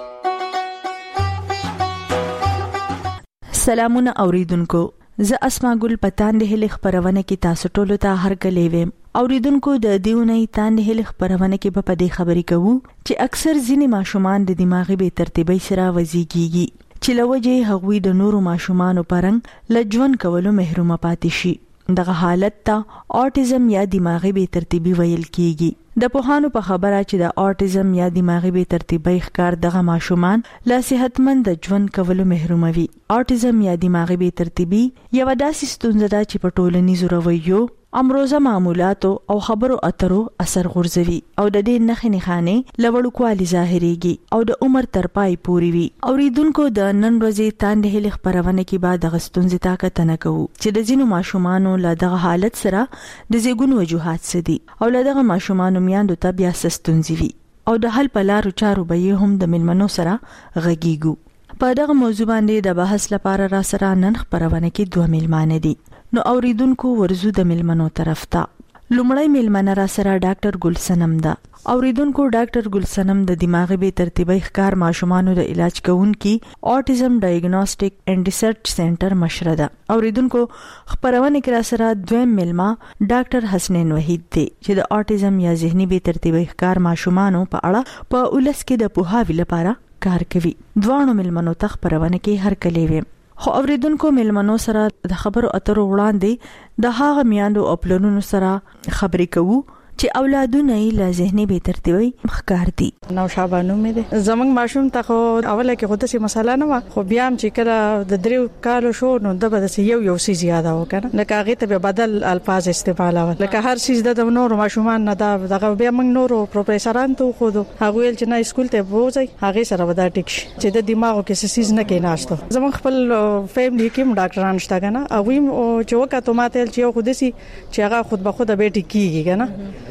سلامونه اوریدونکو، زه اسما ګل پتان د هلي خبرونه کې تاسو ټولو ته هرکلی ویم. اوریدونکو د دیونی تان د هلي خبرونه کې په دې خبرې کوو چې اکثر ځینې ماشومان د دماغي بې ترتیبۍ سره وزيږي چې لوجه هغوی د نورو ماشومانو پرنګ لجون کولو محروم پاتې شي. دغه حالت ته اوټیزم یا دماغي بې ترتیبي ویل کیږي. د پوهانو په خبره چې د اوټیزم یا دماغي بې ترتیبي ښکار دغه ماشومان لا صحتمند ژوند کولو محروموي. اوټیزم یا دماغي بې ترتیبي یو داسې ستونزه ده چې په ټولنیزو رویو، امروزه معمولاتو او خبرو اترو اثر غورځوي او د دې نښې نښانې لوړکوالي ظاهريږي او د عمر تر پای پوري وي. اوریدونکو د نن ورځې تاندې هلي خبرونه کې بعد د غستونځ طاقت نه کوو چې د ځینو ماشومانو له دغه حالت سره د زیګون وجوهات سدي او له دغه ماشومانو میاندو ته بیا سستونځي وي او د حل په لارو چارو به هم د ملمنو سره غږیږو. په دغه موضوع باندې د بحث لپاره را سره نن خبرونه کې دوه ملمانه دي. نو اوریدونکو ورزو د ملمنو طرف ته. لومړی ملمنه را سره ډاکټر ګلسنم ده. اوریدونکو ډاکټر ګلسنم د دماغي بې ترتیبي ښکار ماشومانو د علاج کوونکی اوټیزم ډایګنوستیک اینڈ ریسرچ سنټر مشره ده. اوریدونکو خبرونه کې را سره دویم ملما ډاکټر حسنین وحید دی چې د اوټیزم یا ذهني بې ترتیبي ښکار ماشومانو په اړه په ولس کې د پوهاوي لپاره کار کوي. دوه ملمنو ته خبرونه کې هرکلی ویم. خو اوریدونکو ملمنو سره د خبرو اترو وړاندې د هغه میاندو او پلانونو سره خبرې کوو چې اولادونه یې له ذهني بې ترتیبي ښکار دي. نو شابانو مې ده زمنګ ماشوم ته خو اوله کې خود څه مسله نه و، خو بیا هم چې کله د دریو کالو شو نو د بده یو سی زیاده وکړه، لکه هغه ته بدل الفاظ استعمالول، لکه هر چیز د نور ماشومان نه دغه بیا موږ نور پروفیسوران ته خو هغه ویل چې نه اسکول ته بوځي، هغه سره ودا ټیک شي چې د دماغو کې څه چیز نه کې ناشته. زمنګ خپل فیملی کې ډاکټران شته کنه، هغه چې وکړه ماته چې خو دسی چې هغه خود به خود به ټیکيږي کنه،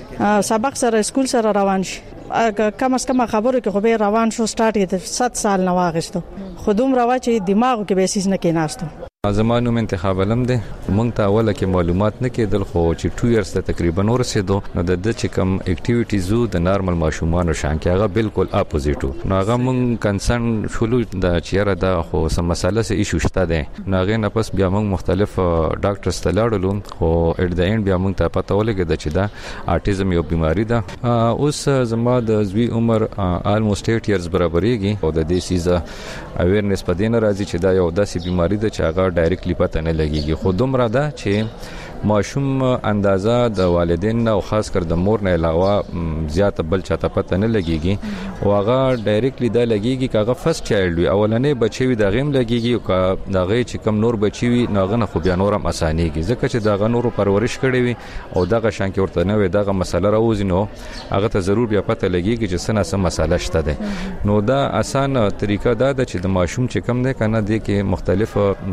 سبق سره اسکول سره روان شي، کم از کم خبرو کې خو به روان شو سٹارټ یې 7 سال نه واغستو، خودم راوا چې دماغو کې به سیس نه کې ناشته. زمانو من انتخاب علم ده مونږ ته اوله کې معلومات نه کېدل، خو چې 2 ایرز ته تقریبا ورسېدو نو د چې کم اکټیویټیزو د نارمل ماشومانو شان کې هغه بالکل اپوزیټو نو هغه مونږ کنسرن شولو د چیرې دا خو سم مسله سه ایشو شته ده نو هغه نه پس بیا مونږ مختلف ډاکټرز ته لاړو، خو اټ د اینډ بیا مونږ ته پته ولګید چې دا اټیزم یو بیماری ده. اوس زما د زوی عمر الموست 8 ایرز برابرېږي او د دې سیزه اویرنس په دین راځي چې دا یو داسې بیماری ده چې هغه ډایرکټلی پته نه لګيږي، خو دومره ده چې ماشوم اندازه د والدین او خاص کر د مور نه علاوه زیاته بل چاته پته نه لګيږي او هغه ډایرکټلی دا لګيږي چې هغه فرست چایلډ وي، اولنې بچي وي دا غیم لګيږي او دا غي چې کم نور بچي وي ناغه نه خو بیا نورم اسانيږي، ځکه چې دا غ نورو پرورش کړي وي او دغه شان کې ورته نه وي دغه مسله راوځي نو هغه ته ضرور بیا پته لګيږي چې څنګه سم مسله شته ده. نو دا اسان طریقه دا ده چې د ماشوم چې کم نه کنه دي کې مختلف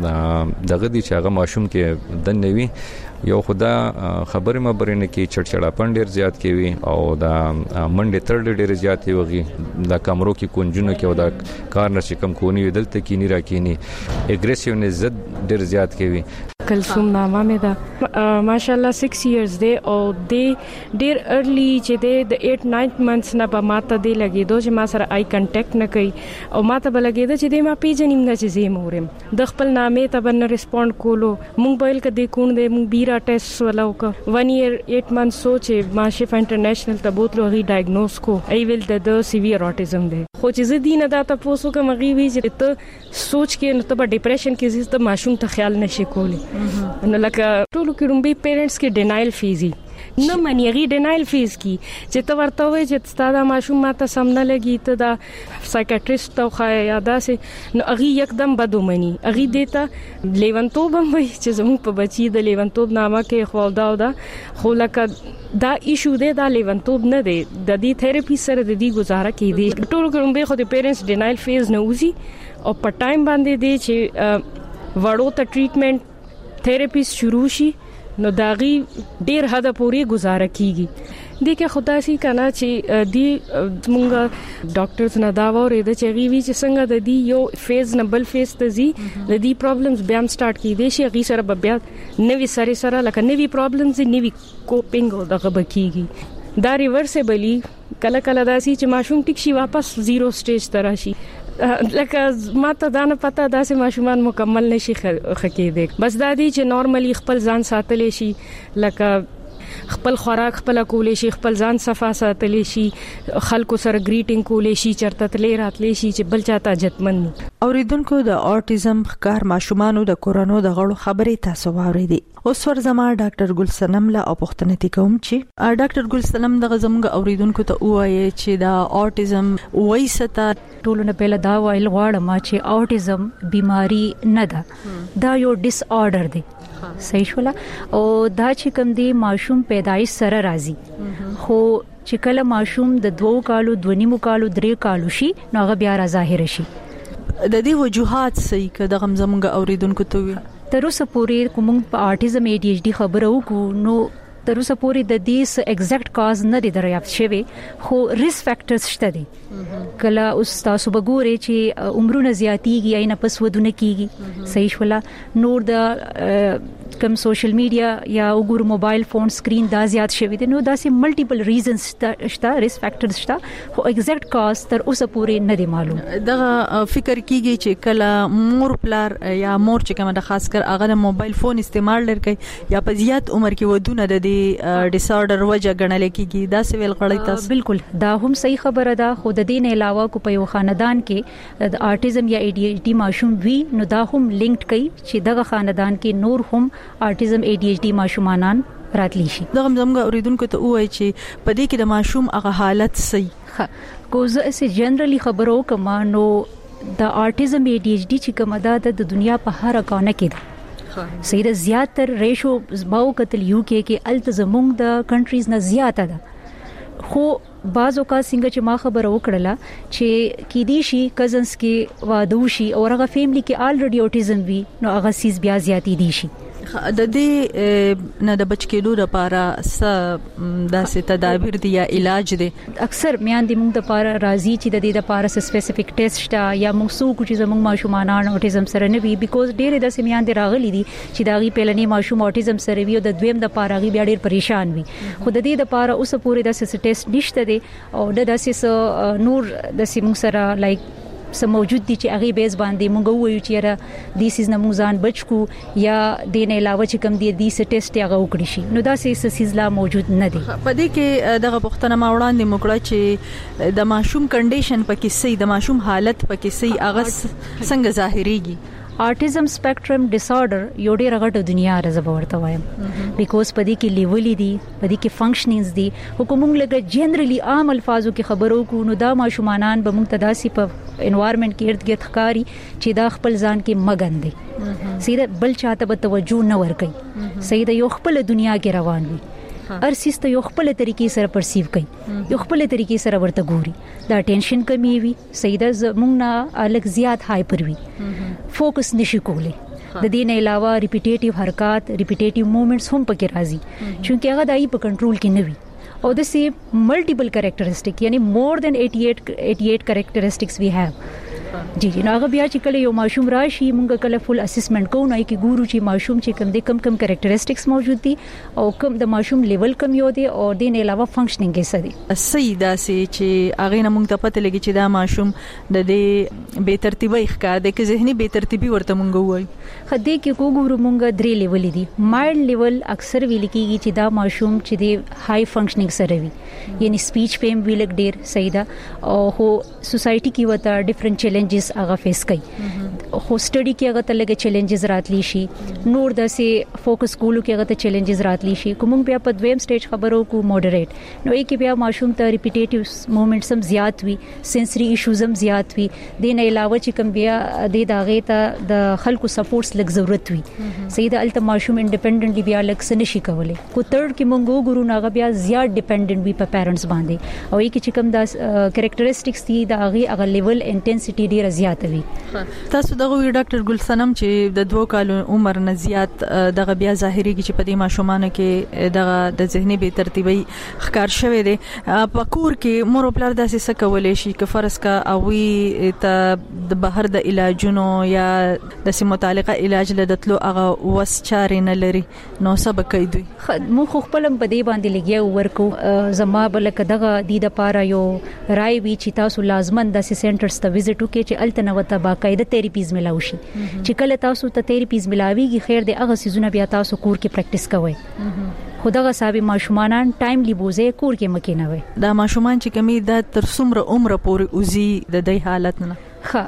دغه دي چې هغه ماشوم کې دنوي یو خدا خبره مبرنه کې چړچړاپن ډیر زیات کوي او دا منډه تر ډیر زیات وي، دا کمرو کې کونجونه کې او دا کار نشي کم کونی دلته کې نه راکینی اګریسیونیز ډیر زیات کوي. کلثوم نامه مې ده ماشاءالله 6 years دی او د ډیر ارلی چې د 8-9 months نه په ماته دی لګیدو چې ما سره آی کنټیکټ نه کوي او ماته به لګیدو چې د ما پیژنیم نه چې زه مورم د خپل نامې ته بن ریسپونډ کولو مونږ بیل کدي کون دې مونږ بیرا ټیسټ ولاو کا 1 year 8 months سوچ ما شفا انټرنیشنل ته بوتلو غي ډایګنوز کو ای ویل د سیویر اوټیزم دی خو چې زه دینه دا تاسو کوم غي وی چې ته سوچ کې نو ته ډیپریشن کې زیات ماشوم ته خیال نشي کولی نو لکه ټولو کې رومبي پیرنټس کې ډینایل فیزي نه منیږي ډینایل فیز کی چې ته ورته وای چې ستاسو ماشوم ماته سم نه لګي ته دا سایکیاټریست او خا یاده سي نو اغي یکدم بدومني اغي دیتا لیونتوب هم وای چې زموږ په بچي د لیونتوب نامه کې خو دا خو لکه دا ایشو دی دا لیونتوب نه دی د دې تھراپي سره د دې گزاره کې دي ټول کوم به خو د پیرنټس ډینایل فیز نه وزي او په ټایم باندې دی چې وړو ته ټریټمنټ تھراپي شروع شي نو داغي ډیر حد پورې گزاره کیږي د کې خدای سي کنه چې دی مونږه ډاکټرز نه دا وره د چغي وی چې څنګه د دی یو فیز نبل فیز ته زی د دې پرابلمز بیا هم سٹارټ کیدي شي غي سره بیا نوې سره لکه نوې پرابلمز نوې کوپینګ او دغه بکیږي دا ریورسیبلی کله دا سي چې ماشوم ټیک شي واپس زیرو سټیج ته راشي لکه ماته دا نه پته دا سه ماشومان مکمل نشي خکې دي بس دا دي چې نورمالي خپل ځان ساتلې شي لکه خپل خوراک خپل کولې شي خپل ځان صفا ساتلې شي خلکو سره گریټینګ کولې شي چرته تلې راتلې شي چې بل چاته عزتمن اوریدونکو د اوټیزم ښکار ماشومانو د کورونو د غړو خبرې تاسو واورېدي اوس ورزما ډاکټر ګل سنم له اپوښتنه کوم چې ډاکټر ګل سنم د زموږ اوریدونکو ته وایي چې دا اوټیزم وایسته ټولو نه پهله دا وایل غواړم چې اوټیزم بیماری نه ده دا یو ډیس آرډر دی صحیح شولا او دا چې کوم دی ماشوم پیدایش سره راځي خو چې کله ماشوم د 2 کالو 2.5 کالو 3 کالو شي نو هغه بیا را ظاهر شي د دې وجوهات صحیح کده غم زمونږ اوریدونکو ته تر اوسه پورې کوم په اوټیزم ADHD خبرو کو نو تر اوسه پورې د دې ایگزیکټ کاز نه دی دریافت شوی خو ریسک فیکټرز شته دي کله اوس تاسو وګورئ چې عمرونه زیاتیږي اې نه پس ودونه کیږي صحیح شولا نور د کم سوشل میډیا یا وګور موبایل فون سکرین دا زیات شوی دي نو دا سي ملټیپل ریزنز شته ریسک فیکټرز شته خو ایگزیکټ کاز تر اوسه پورې نه دی معلوم دا فکر کیږي چې کله مور پلار یا مور چې کومه د خاص کر هغه موبایل فون استعمال لري یا په زیات عمر کې ودونه د ډیس آرډر وجه غنل کیږي دا سی ویل غړی تاسو بالکل دا هم صحیح خبره ده خو د دې نه علاوه کو په یو خاندان کې د اوټیزم یا ADHD ماشوم وی نو دا هم لینکډ کوي چې دغه خاندان کې نور هم اوټیزم ADHD ماشومانان راتلی شي دغه زموږ اوریدونکو ته وایي چې په دې کې د ماشوم هغه حالت صحیح کو زه اسه جنرالي خبرو کما نو د اوټیزم ADHD چې کومه ده د دنیا په هر کونه کې سیده زیاتر ریشو باو قتل UK کې التزمونګ د کنټریز نه زیاته ده خو بعض اوقات څنګه چې ما خبر وکړله چې کې دي شي کزنز کې وادوشي او هغه فیملی کې الریډي اوټیزم وي نو هغه سیس بیا زیاتی دي شي د دې نه د بچ کېدو لپاره داسې تدابیر دي یا علاج دي اکثر میان دي موږ د لپاره راضي چې د دې لپاره سپیسیفیک ټیسټ شته یا موږ سو کوم چې زموږ ماشومان اوټیزم سره نه وي بیکوز ډېر د سیمیان دي راغلي دي چې دا غي پهلنی ماشوم اوټیزم سره وي او د دویم د لپاره غي بیا ډېر پریشان وي خو د دې لپاره اوس پورې د ټیسټ نشته دي او د داسې نور د سیمون سره لایک سم موجود دي چې هغه بیس باندې مونږ وایو چې را دیس از نموزان بچکو یا د نه علاوه چې کوم دي د ټیسټ هغه وکړي شي نو دا سیسلا موجود نه دي په دې کې دغه پښتنه ما وړاندې مکړه چې د ماشوم کنډیشن پکې سي د ماشوم حالت پکې سي هغه څنګه ظاهريږي اوټیزم سپیکټرم ډیس آرډر یو ډېر غټه دنیا راځه ورته وایم بیکوز پدې کې لیولې دي پدې کې فنکشنینګز دي حکومت لګه جنرالي عام الفاظو کې خبرو کو نو دا ماشومان به موږ تداسي په انوایرنمنت کې ارتګ ښکاری چې دا خپل ځان کې مګن دي سیده بل چاته به توجه نه ور کوي سیده یو خپل دنیا کې روان وي ارسیس ته یو خپل طریقې سره پرسیو کوي یو خپل طریقې سره ورته ګوري دا ټینشن کمی وي سیده زمونږ نه الګ زیات هایپر وي فوکس نشي کولی د دې نه علاوه ریپیټیټیو حرکات ریپیټیټیو موومېنټس هم پکې راځي چې هغه دای په کنټرول کې نه وي او د سی ملټیپل کریکټریسټک یعنی مور دین 88 کریکټریسټکس وی هاف جی ناغه بیا چې کله یو ماشوم راشي مونږ کله فل اسسمنت کوو نه کې ګورو چې ماشوم چې کم کریکټریسټکس موجود دي او کم د ماشوم لیول کم یو دی او د نه علاوه فنکشنینګ یې سدي سیدا سي چې اغه نه مونږ ته پته لګي چې دا ماشوم د دې بے ترتیبي ښکار د کې ذهني بے ترتیبي ورته مونږ وایي خدای کې ګورو مونږ درې لیول دي مایلډ لیول اکثر ویل کېږي چې دا ماشوم چې دی های فنکشنینګ سره وي یعنی سپیچ پیم وی لګ ډیر صحیح ده او هو سوسايټي کې وته ډیفرنٹ چیلنجز هغه فیس کوي خو سټڈی کې هغه ته لګ چیلنجز راتلی شي نور د سي فوکس کولو کې هغه ته چیلنجز راتلی شي کوم بیا په دویم سټیج خبرو کو موډریټ نو یې کې بیا ماشوم ته ریپیټیټیو موومېنټس هم زیات وي سنسري ایشوز هم زیات وي د نه علاوه چې کوم بیا د داغه ته د خلکو سپورټس لګ ضرورت وي صحیح ده الته ماشوم انډیپندنټلی بیا لګ سن شي کولای کو ترډ کې مونږ ګورو ناغه بیا زیات ډیپندنټ وي په پیرنټس باندې او یې کې چې کوم د کریکټریسټکس دي د هغه لیول انټنسټی ډیره زیاته وي تاسو دغه ډاکټر ګل سنم چې د 2 کالو عمر نه زیات دغه بیا ظاهري کې چې په دې ماشومان کې دغه د ذهني بے ترتیبي ښکار شوی دی په کور کې مور پلار داسې څه کولای شي چې فرض کا اوی ته د بهر د علاجونو یا د سیمه متعلقه علاج لدتلو هغه وس چارې نه لري نو سبا کوي دوی مو خو خپل په دې باندې لګیا ورکو زما بلکې دغه د لپاره یو رائے وی چې تاسو لازمن د سنټرز ته وزټ وکړئ چې الته نو ته باقاعده تھراپیز ملاوي شي چې کله تاسو ته تھراپیز ملاويږي خیر د هغه سيزونه بیا تاسو کور کې پریکټیس کوئ خدغه صاحب ماشومان ټایملی بوزي کور کې مکه نه وي دا ماشومان چې کمی د تر څومره عمر پورې اوزي د دې حالت نه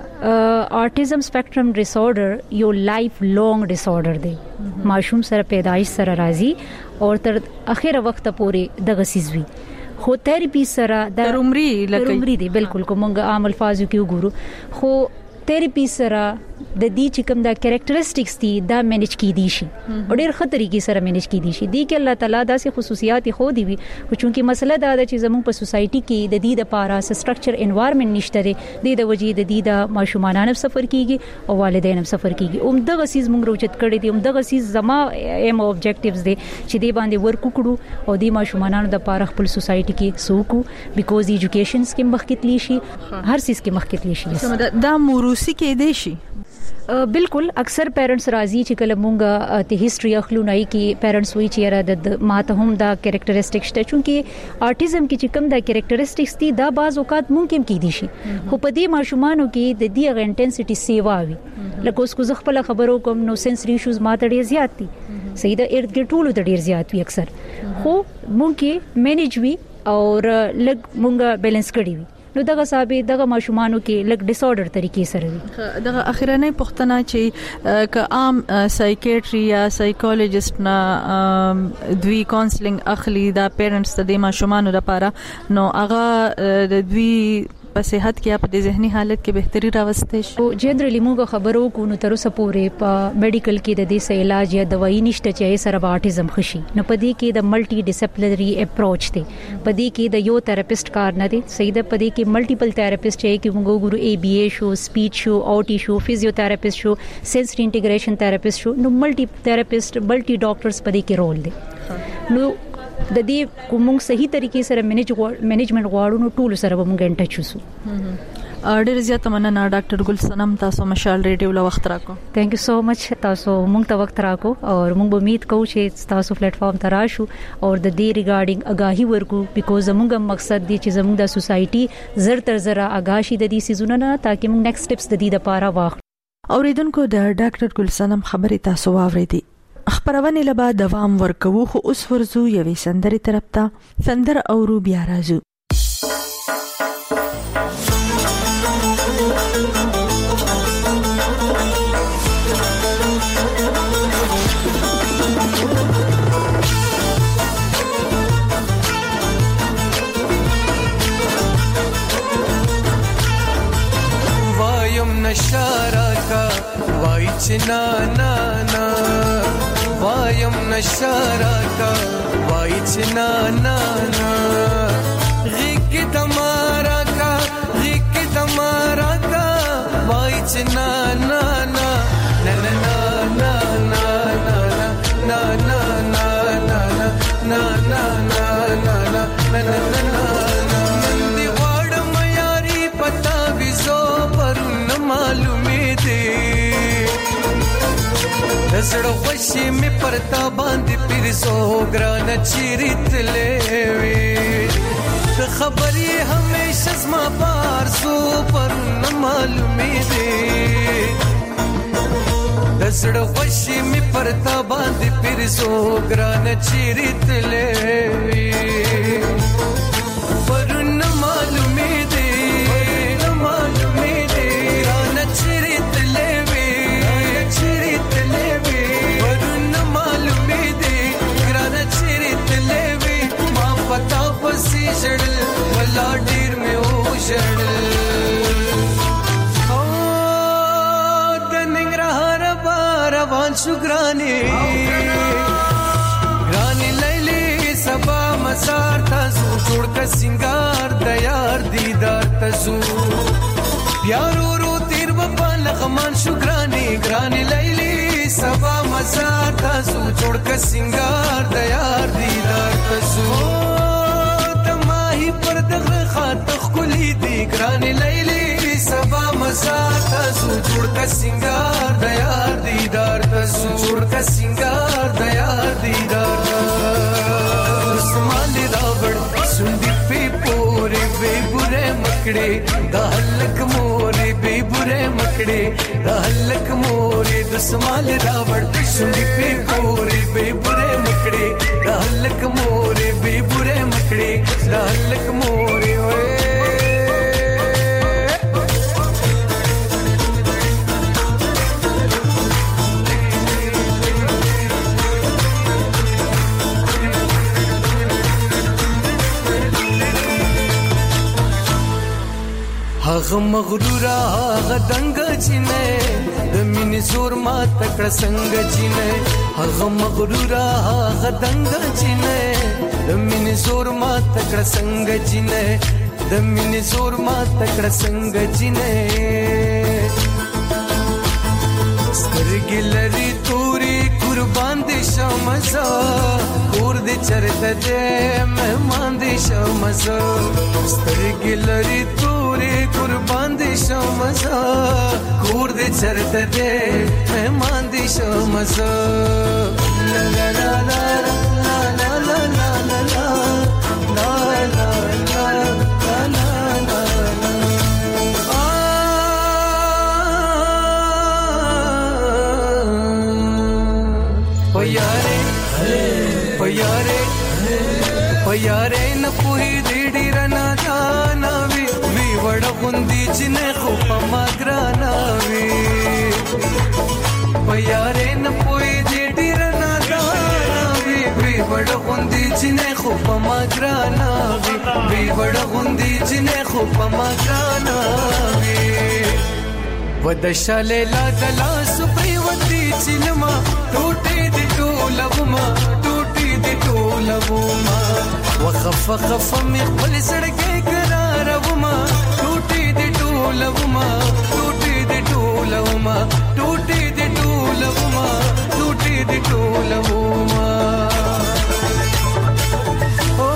autism spectrum disorder یو لایف لونګ ډیسارډر دی ماشوم سره پیدایش سره راځي او تر اخره وخت پورې دغه سیزوي خو تھراپی سره د عمرې دی بالکل کومه عام الفاظ کې وګورو خو تھراپی سره د دې چې کوم دا کریکټریسټکس دي دا مینیج کیدی شي او ډېر خطرې کې سره مینیج کیدی شي دی کې الله تعالی داسې خصوصیات خو دی وي او چونکی مسله دا ده چې زموږ په سوسايټي کې د دې لپاره سټرکچر انوایرنمنت نشته دی د وجې د دې د ماشومان هم سفر کیږي او والدین هم سفر کیږي دغه سیز موږ روچت کړی دی دغه سیز زما ایم اوبجیکټیوز دي چې دی باندې ورکو کړو او د ماشومان د لپاره خپل سوسايټي کې سوکو بیکوز ایجوکیشن کې مخکې تلی شي هر سیز کې مخکې تلی شي دا موروثي کې دی شي بالکل اکثر پیرنټس راضي چې کله مونږه ته هیستوري اخلو نه کې پیرنټس وی چې را د ماته هم دا کریکټریسټکس ته چونکی آټیزم کې چې کوم دا کریکټریسټکس دي دا بعض اوقات ممکن کې دي شي خو په دې ماشومانو کې د دې غ انټنسټي سیوا وي لکه اوس کو خپل خبرو کوم نو سنسري ایشوز ماته ډیر زیات دي صحیح دا ارد ګټ ټولو ډیر زیات وي اکثر خو مونږه مینیج وي او لګ مونږه بیلانس کړی وي نو دغه صاحب دغه ماشومانو کې لګ ډیسارډر طریقې سره وي دغه اخرنۍ پښتنه چې ک عام سایکیټری یا سایکولوژیست نه دوی کاونسلینګ اخلي دا پیرنټس د ماشومانو لپاره نو هغه د دوی په صحت کې په ذهني حالت کې بهتري راوستي شي جنرالي موږ خبرو کو نو تر اوسه پورې په میډیکل کې د دې سه علاج یا دوايي نشته چې سره آټیزم خشي نو په دې کې د ملټي ډیسپلینری اپروچ دی په دې کې د یو تھراپیست کار نه دی صحیح ده په دې کې ملټیپل تھراپیست چې کې موږ ګورو ای بی اے شو سپیچ شو اوټي شو فزیوتھراپیست شو سنسری انټیګریشن تھراپیست شو نو ملټي تھراپیست ملټي ډاکټرز په دې کې رول دی نو د دې کوم صحیح طریقې سره مینجمنت غواړو نو ټول سره موږ ان ټچ وسو ډېر زیات مننه ډاکټر ګل سنم تاسو مشال ریډیو له وخت راکو ثانک یو سو مچ تاسو موږ ته وخت راکو او موږ امید کوو چې تاسو پلیټ فارم ته راشو او د دې ریګارډینګ اگاهي ورکو بیکوز موږ مقصد دی چې زموږ د سوسايټي زر تر زره اگاشي د دې سيزونه نه تاکي موږ نیکسټ سټیپس د دې لپاره واخلو اوریدونکو د ډاکټر ګل سنم خبرې تاسو واوریدي خبرونه لبا دوام ورکوو خو اوس ورزو یوې سندرې طرف ته سندر اورو بیا راځو وایم نشارکا وای چنا نا نا وایم نشارکا وای چنا نا نا غیق تمہارا کا وای چنا نا نا نا نا نا نا نا نا نا نا نا نا نا دی غړم یاري پتا وزو پرنو زړه خوشي می پرتا باندې پیرزو ګران چیرت لوي د خبرې همیشه زما بار سو پر نه معلومې دي د زړه خوشي می پرتا باندې پیرزو ګران چیرت لوي پر نه معلومې دي نه معلومې دي ران چیرت لوي چیرت لوي پر نه معلومې دي ګران چیرت لوي ما پتا پسې جړل ولا ډیر مې او جړل روان شو ګرانی ګرانی لیلی سبا مزار تاسو جوړ ک سنگار د یار دیدار تاسو پیارو رو تیر په لغمان شو ګرانی ګرانی لیلی سبا مزار تاسو جوړ ک سنگار د یار دیدار تاسو تماهی پر دغه خاط خلی دی ګرانی لیلی سبا مزار تاسو جوړ ک سنگار د یار دیدار تاسو جوړ ک سنگار د یار دیدار سمال راوړ سندې په پورې به ګره مکړې د هلک مورې به ګره مکړې د هلک مورې د سمال راوړ سندې په پورې به ګره مکړې د هلک مورې به ګره مکړې د هلک مورې وې هغه مغرور هغه دنګ چینه د مینې زور ما تکړه څنګه چینه هغه مغرور هغه دنګ چینه د مینې زور ما تکړه څنګه چینه د مینې زور ما تکړه څنګه چینه سترګې لري توري قربان دي شمزه کور دې چرته دې مهمان دي شمزه سترګې لري توري قربان دي شمزه کور دې چرته دې مهمان دي شمزه لا لا لا لا لا لا لا لا لا پياره نه پوي دې ډیر نه جانا وي وړ غوندي چې نه خو په ماګرانا وي پياره نه پوي دې ډیر نه جانا وي وړ غوندي چې نه خو په ماګرانا وي وړ غوندي چې نه خو په ماګرانا وي ودشاله لا دلا سپریوتی چینما ټوټې دې ټولوما ټوټې دې ټولوما وخف خف مې خپل سړکې قراروما ټوټې دې ټولوما ټوټې دې ټولوما ټوټې دې ټولوما ټوټې دې ټولوما او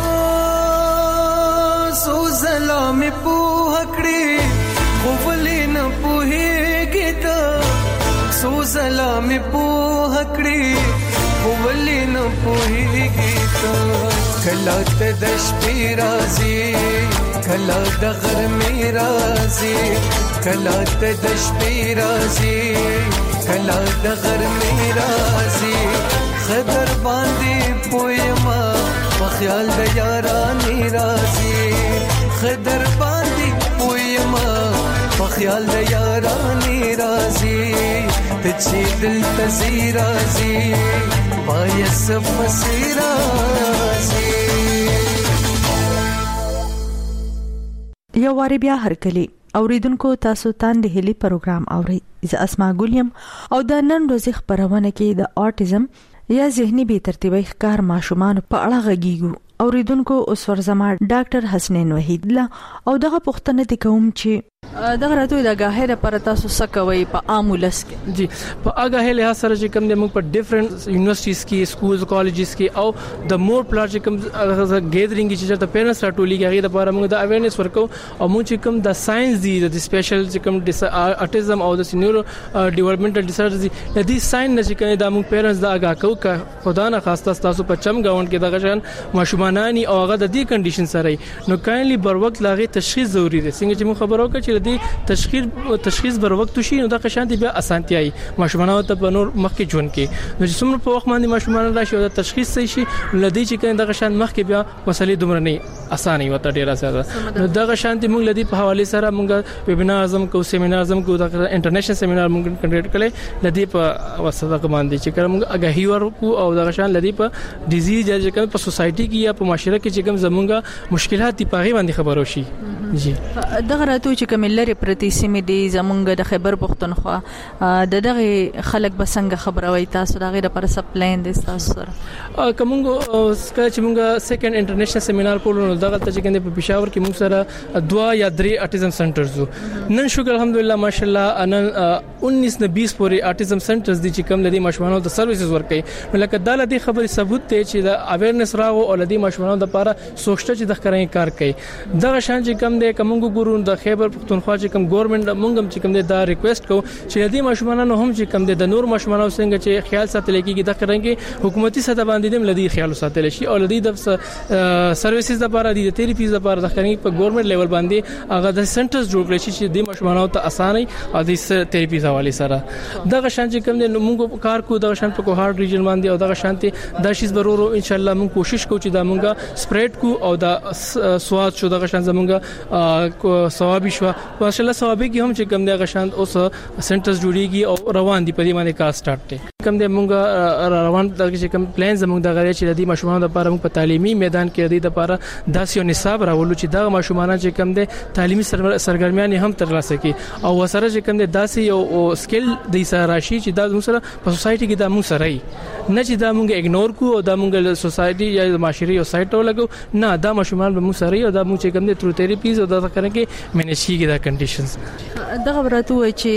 سو زلام په هکړې خولین په هګیتا سو زلام په هکړې خولین په هګیتا کله د شپې رازي کله د غرمې رازي کله د شپې رازي کله د غرمې رازي خبر باندې پويما په خیال د یارانې رازي خبر باندې پويما په خیال د یارانې رازي ته چې دل تزي رازي پایس فسیرا یو واری بیا هرکلی اوریدونکو تاسو تاند هلي پروګرام اوري ز اسما ګولیم او د نن ورځې خبرونه کې د اوټیزم یا ذهني بې ترتیبۍ ښکار ماشومان په اړه غږیږو اوریدونکو اوس ورزما ډاکټر حسنین وحید الله او دغه پوښتنه کوم چې دغه راته د غاهره پر تاسو سکوي په عامولس کې جی په هغه له سره چې کوم د موږ په ډیفرنٹ یونیورسيټیز کې سکولز کالجز کې او د مور پلاټ کوم ګیدرینګ چې د پیرنټس راټولي هغه د لپاره موږ د اویرنس ورکو او موږ چې کوم د ساينس دي د سپیشل چې کوم اټیزم او د نیورو ډیولپمنټل ډیسارډرز دي د دې ساين نه چې کوي د موږ پیرنټس د هغه کو کا خدا نه خاصه تاسو په چم گاوند کې دغه شان ماشومانانی او هغه د دې کنډیشن سره نو کاینلی بر وخت لاغي تشخیص ضروری دی څنګه چې موږ خبرو کړو چې د تشخیص بر وخت شي نو د قشانتي بیا اسانتیای ماشومانو ته په نور مخکې ژوند کې نو چې څومره په وخت باندې ماشومان راشي او د تشخیص صحیح شي لدی چې کله د قشان مخکې بیا مسلې دومره نه اسانه وته ډیره ساده نو د قشانتي موږ لدی په حواله سره موږ ویبینار اعظم کو سیمینار اعظم کو د انټرنیشنل سیمینار موږ کنډکټ کړل لدی په وسه باندې چې کوم اگاهی ورکو او د قشان لدی په ډیزیز چې کوم په سوسايټي کې یا په معاشره کې چې کوم زمونږه مشکلات دی په غي باندې خبرو شي جی دغه راته چې کوم لری پرتی سیمې دی زمونږ د خیبر پښتونخوا دغه خلک بسنګ خبروي تاسو دغه لپاره سپلاین دي تاسو سره کومه چې موږ سیکنډ انټرنیشنل سیمینار کولو دغه ته چې کنده په پېښور کې موږ سره 2 یا 3 اټیزم سنټرز نن شکر الحمدلله ماشاءالله نن 19 نه 20 پورې اټیزم سنټرز دي چې کوم لدی ماشومانو ته سرویسز ورکړي لکه دا لدی خبري ثبوت ته چې د اویرنس راغو او لدی ماشومانو د لپاره سوچته چې د ښکارای کار کوي دغه شان چې کوم د کومګو ګورو د خیبر پښتونخوا چې کوم ګورنمنت مونږ چې کوم دا ریکوست کو چې لدی ماشومانو هم چې کوم د نور ماشومانو څنګه چې خیال ساتل کېږي د ښکارای حکومتي سطح باندې د لدی خیال ساتل شي او لدی د سرویسز لپاره د تھراپیز لپاره د ښکارای په ګورنمنت لیول باندې هغه د سنټرز جوړ کړي چې د ماشومانو ته اسانه او د تھراپیز حواله سره دغه شان چې کوم د مونږ کار کو دغه شان په کوهارد ریجن باندې او دغه شانته د شیز برورو ان شاء الله مونږ کوشش کوو چې دا مونږه سپریډ کو او دا سواد شو دغه شان زمونږه ثوابي شو ماشاءالله ثوابي کې هم چې کوم دغه شان اوس سنټرز جوړیږي او روان دي په دې باندې کار سٹارټ دی کوم د مونږه روان دغه چې کوم پلان زمونږ دغه چې د ماشومانو لپاره موږ په تعلیمي میدان کې د لپاره داسې یو نصاب راولو چې دغه ماشومان چې کوم د تعلیمي سرګرمیان هم ترلاسه کړي او وسره چې کوم د داسې یو سکل د سره راشي چې دا موږ سره په سوسايټي کې د موږ سره نه چې دا موږ اګنور کو او دا موږ سوسايټي یا معاشري او سایټو لګو نه دا ماشومان به موږ سره او دا موږ چې کوم د تھرو تھراپیز او دا څنګه کې مینج کیږي دا کنډیشنز دغه براتو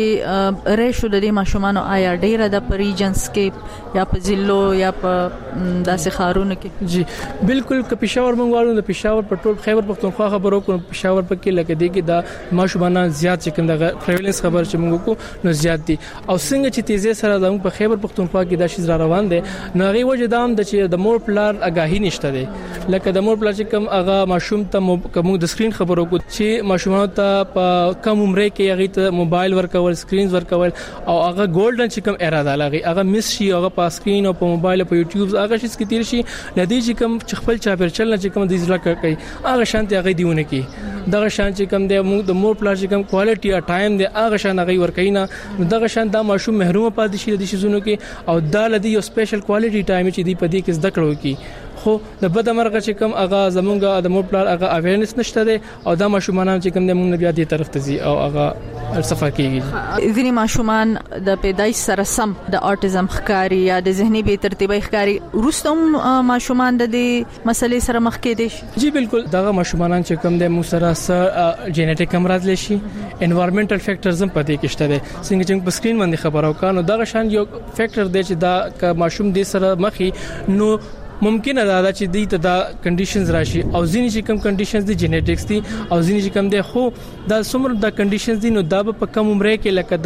چې ریشو د ماشومان آیا ډیره د پریجنس کې یا په ضلعو یا په داسې خارونو کې جی بالکل ک پېښور منغواړو د پېښور په ټول خیبر پښتونخوا خبرو کوم پېښور په کې لکه دی کې دا ماشومان زیات چې کوم د پریویلنس خبر چې موږ کو نو زیات دي او څنګه چې تیزه سره د په خیبر پښتونخوا کې دا شی روان دي نو هغه وجه دام د چې د مور پلار اگاهی نشته دي لکه د مور پلار چې کوم هغه ماشوم ته کوم د سکرین خبرو کو چې ماشومان ته په کم عمر کې هغه ته موبایل ورکول سکرینز ورکول او هغه ګولډن چې کوم اراده لغي هغه مس شي هغه په سکرین او په موبایل او په یوټیوب هغه شي کې تیر شي لدی چې کوم خپل چاپیر چل نه چې کوم د ځلا کوي هغه شانتي هغه دیونه کی دغه شان چې کوم د مور پلار چې کوم کوالټي ا ټایم دی هغه شان هغه ورکینا دغه شان دا ماشوم محروم پاتې شي د شیزونو کې او دا لدی یو سپیشل کوالټي ټایم چې دی په دې کې زده کړو کی خو د بد مرغه چې کوم هغه زمونږه د مور پلار هغه اویرنس نشته دی او دا ماشومان چې کوم د مونږ بیا دې طرف ته زی او هغه صفه کیږي ځینې ماشومان د پیدایش سره سم د اټیزم ښکاری یا د ذهني بې ترتیبي ښکاری ورستم ماشومان د دې مسلې سره مخ کې دي جی بالکل دغه ماشومان چې کوم د مو سره جینیټیک امراض لشي انوایرنمنټل فیکټرز هم پدې کې شته دي څنګه چې په سکرین باندې خبرو کانو دغه شان یو فیکټر دی چې دا ماشوم دې سره مخې نو ممکن ده چې دې ته دا کنډیشنز راشي او ځینې چې کوم کنډیشنز دي جینیټکس دي او ځینې چې کوم دي خو دا څومره د کنډیشنز دي نو دا په کم عمر کې لکه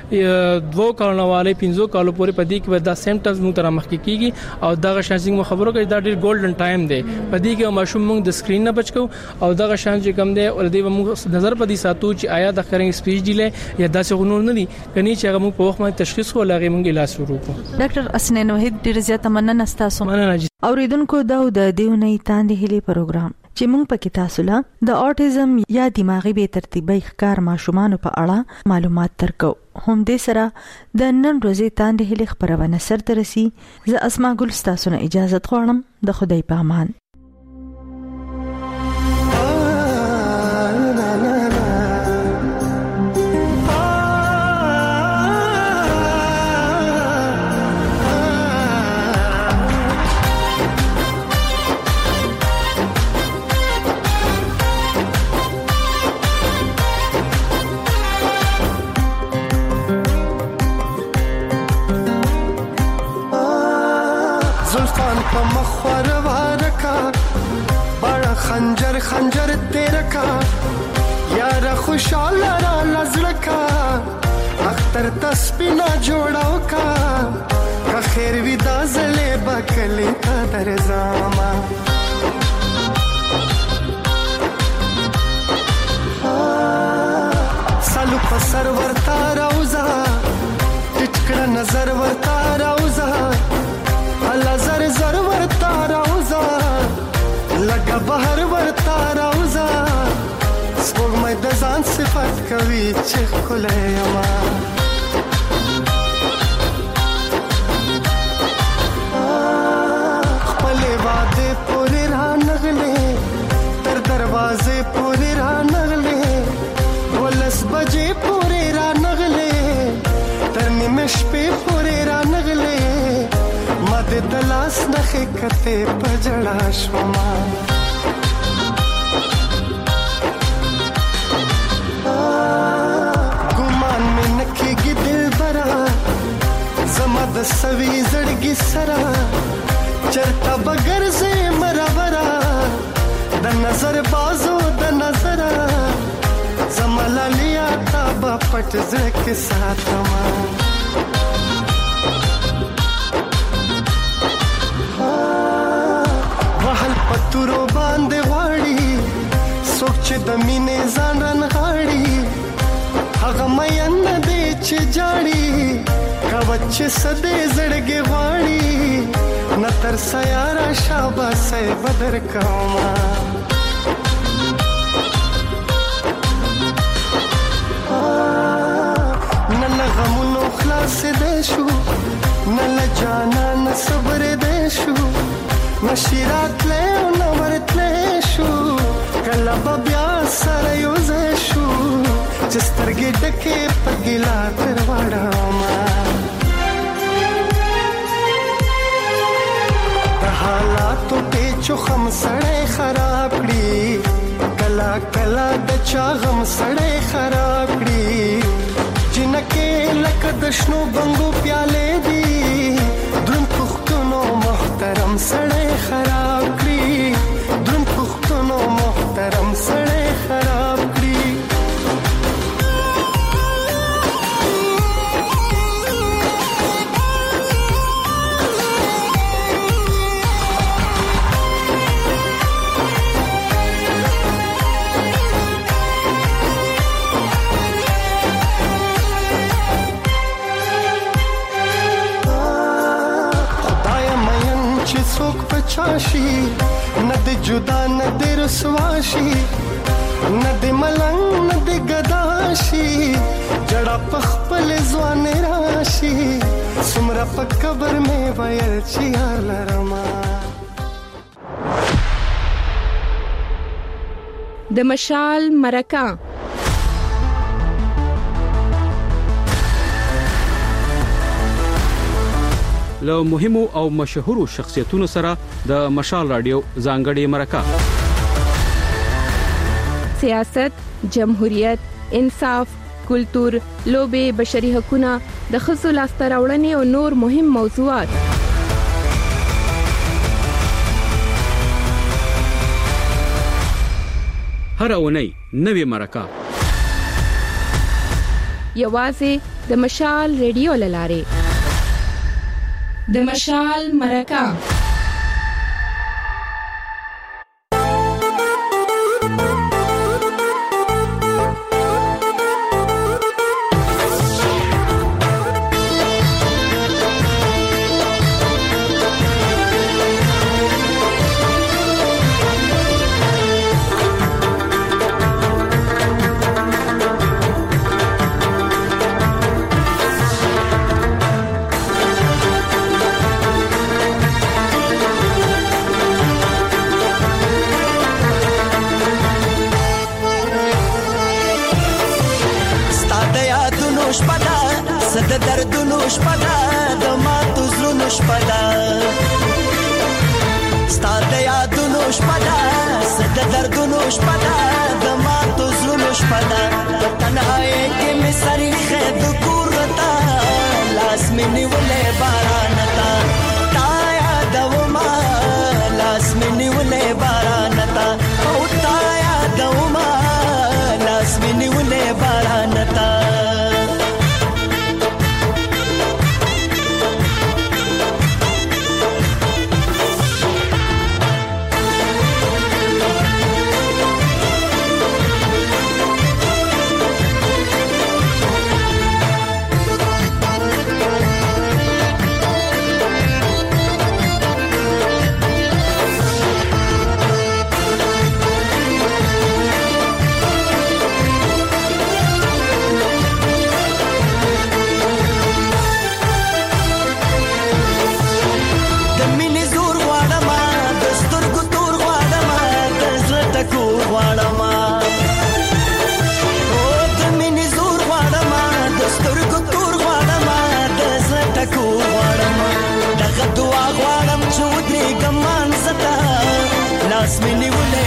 دا 2 کالونو والے 15 کالو پورې پدې کې دا سیمټمز موږ تر مخ کې کیږي او دا شانسینګ مو خبرو کوي دا ډېر ګولډن ټایم دی پدې کې ماشوم موږ د سکرین نه بچو او دا شان چې کوم دی ول دې موږ نظر پدې ساتو چې آیا د خرنګ سپیچ ډیله یا داسې غنور نه دي کني چې هغه موږ په وخت باندې تشخیص ولغې موږ علاج شروع کوو ډاکټر اسنین وحید ډېر زیات مننه تاسو اوریدونکو دا د دیونی تاندې هلي پروګرام چې موږ پکې تاسو له د اټیزم یا دماغي بې ترتیبي ښکار ماشومان په اړه معلومات ترکو هم دې سره د نن ورځې تاندې هلي خبرونه سره رسي زه اسماء ګل تاسو نه اجازه غواړم د خدای په امان پر خنجر تیر کا یار خوشاله را لزړکا اختر تسبینا جوړاو کا که خیر وی دا زله بکلی تا درځما سالو په سر ورتا راوزا ټکړه نظر ورتا راوزا الله زر زر ورتا راوزا لګه بهر ورتا راوزا سپوږ مې د ځان صفات کوي چې خلې یما خپل واده پورې را نغلې تر دروازې پورې را نغلې ولس بجې پورې را نغلې تر نیمه شپې پورې را نغلې ما د دلاس نخې کته پجړا شوما ګمان مې نکېږي دل برا زما د سوي زړګي سرا چرته بغیر زه مرورا د نظر بازو د نظر زما لالیا تا با پټ زړه کې ساتما وحل پتورو باندې غواړي سوچ د مینې ځان رن غاړي هغه مې نه دې چې جاړي کوچ سدې زړګي غواړي نتر سیارا شاباسه بدر کوما نن غمونو خلاص دې شو نن جانا نه صبر دې شو نشیرات له نو ورتلې شو کله بیا سره یو ځې شو چې سترګې ډکه پګلا تر وړاما حالاتو ته چوخم سړې خراب کړي کلا کلا د چا غم سړې خراب کړي جنکه لکه د شنو بنګو پیاله دي دروم پختونو محترم سړې خراب کړي دروم پختونو محترم سړې خراب کړي څوک پچاشي نه د جدا نه د رسواشي نه د ملنګ نه د گداشي جړه پخپل ځوان راشي سمره په قبر مې ویل چې یار لرما د مشال مرکه له مهمو او مشهورو شخصیتونو سره د مشال رادیو ځانګړي مرکه سیاست، جمهوریت، انصاف، کلتور، لوبه، بشري حقوقونه، د ښځو لاسته راوړنې او نور مهم موضوعات هر اونۍ نوې مرکه یوازې د مشال ریډیو لاره د مشال مرکه او تا غواړم او د مینې زور غواړم د سترګو تور غواړم د زړه ټکور غواړم دغه دعا غواړم چې ودرېږم مانځه ته لاس مې نیولی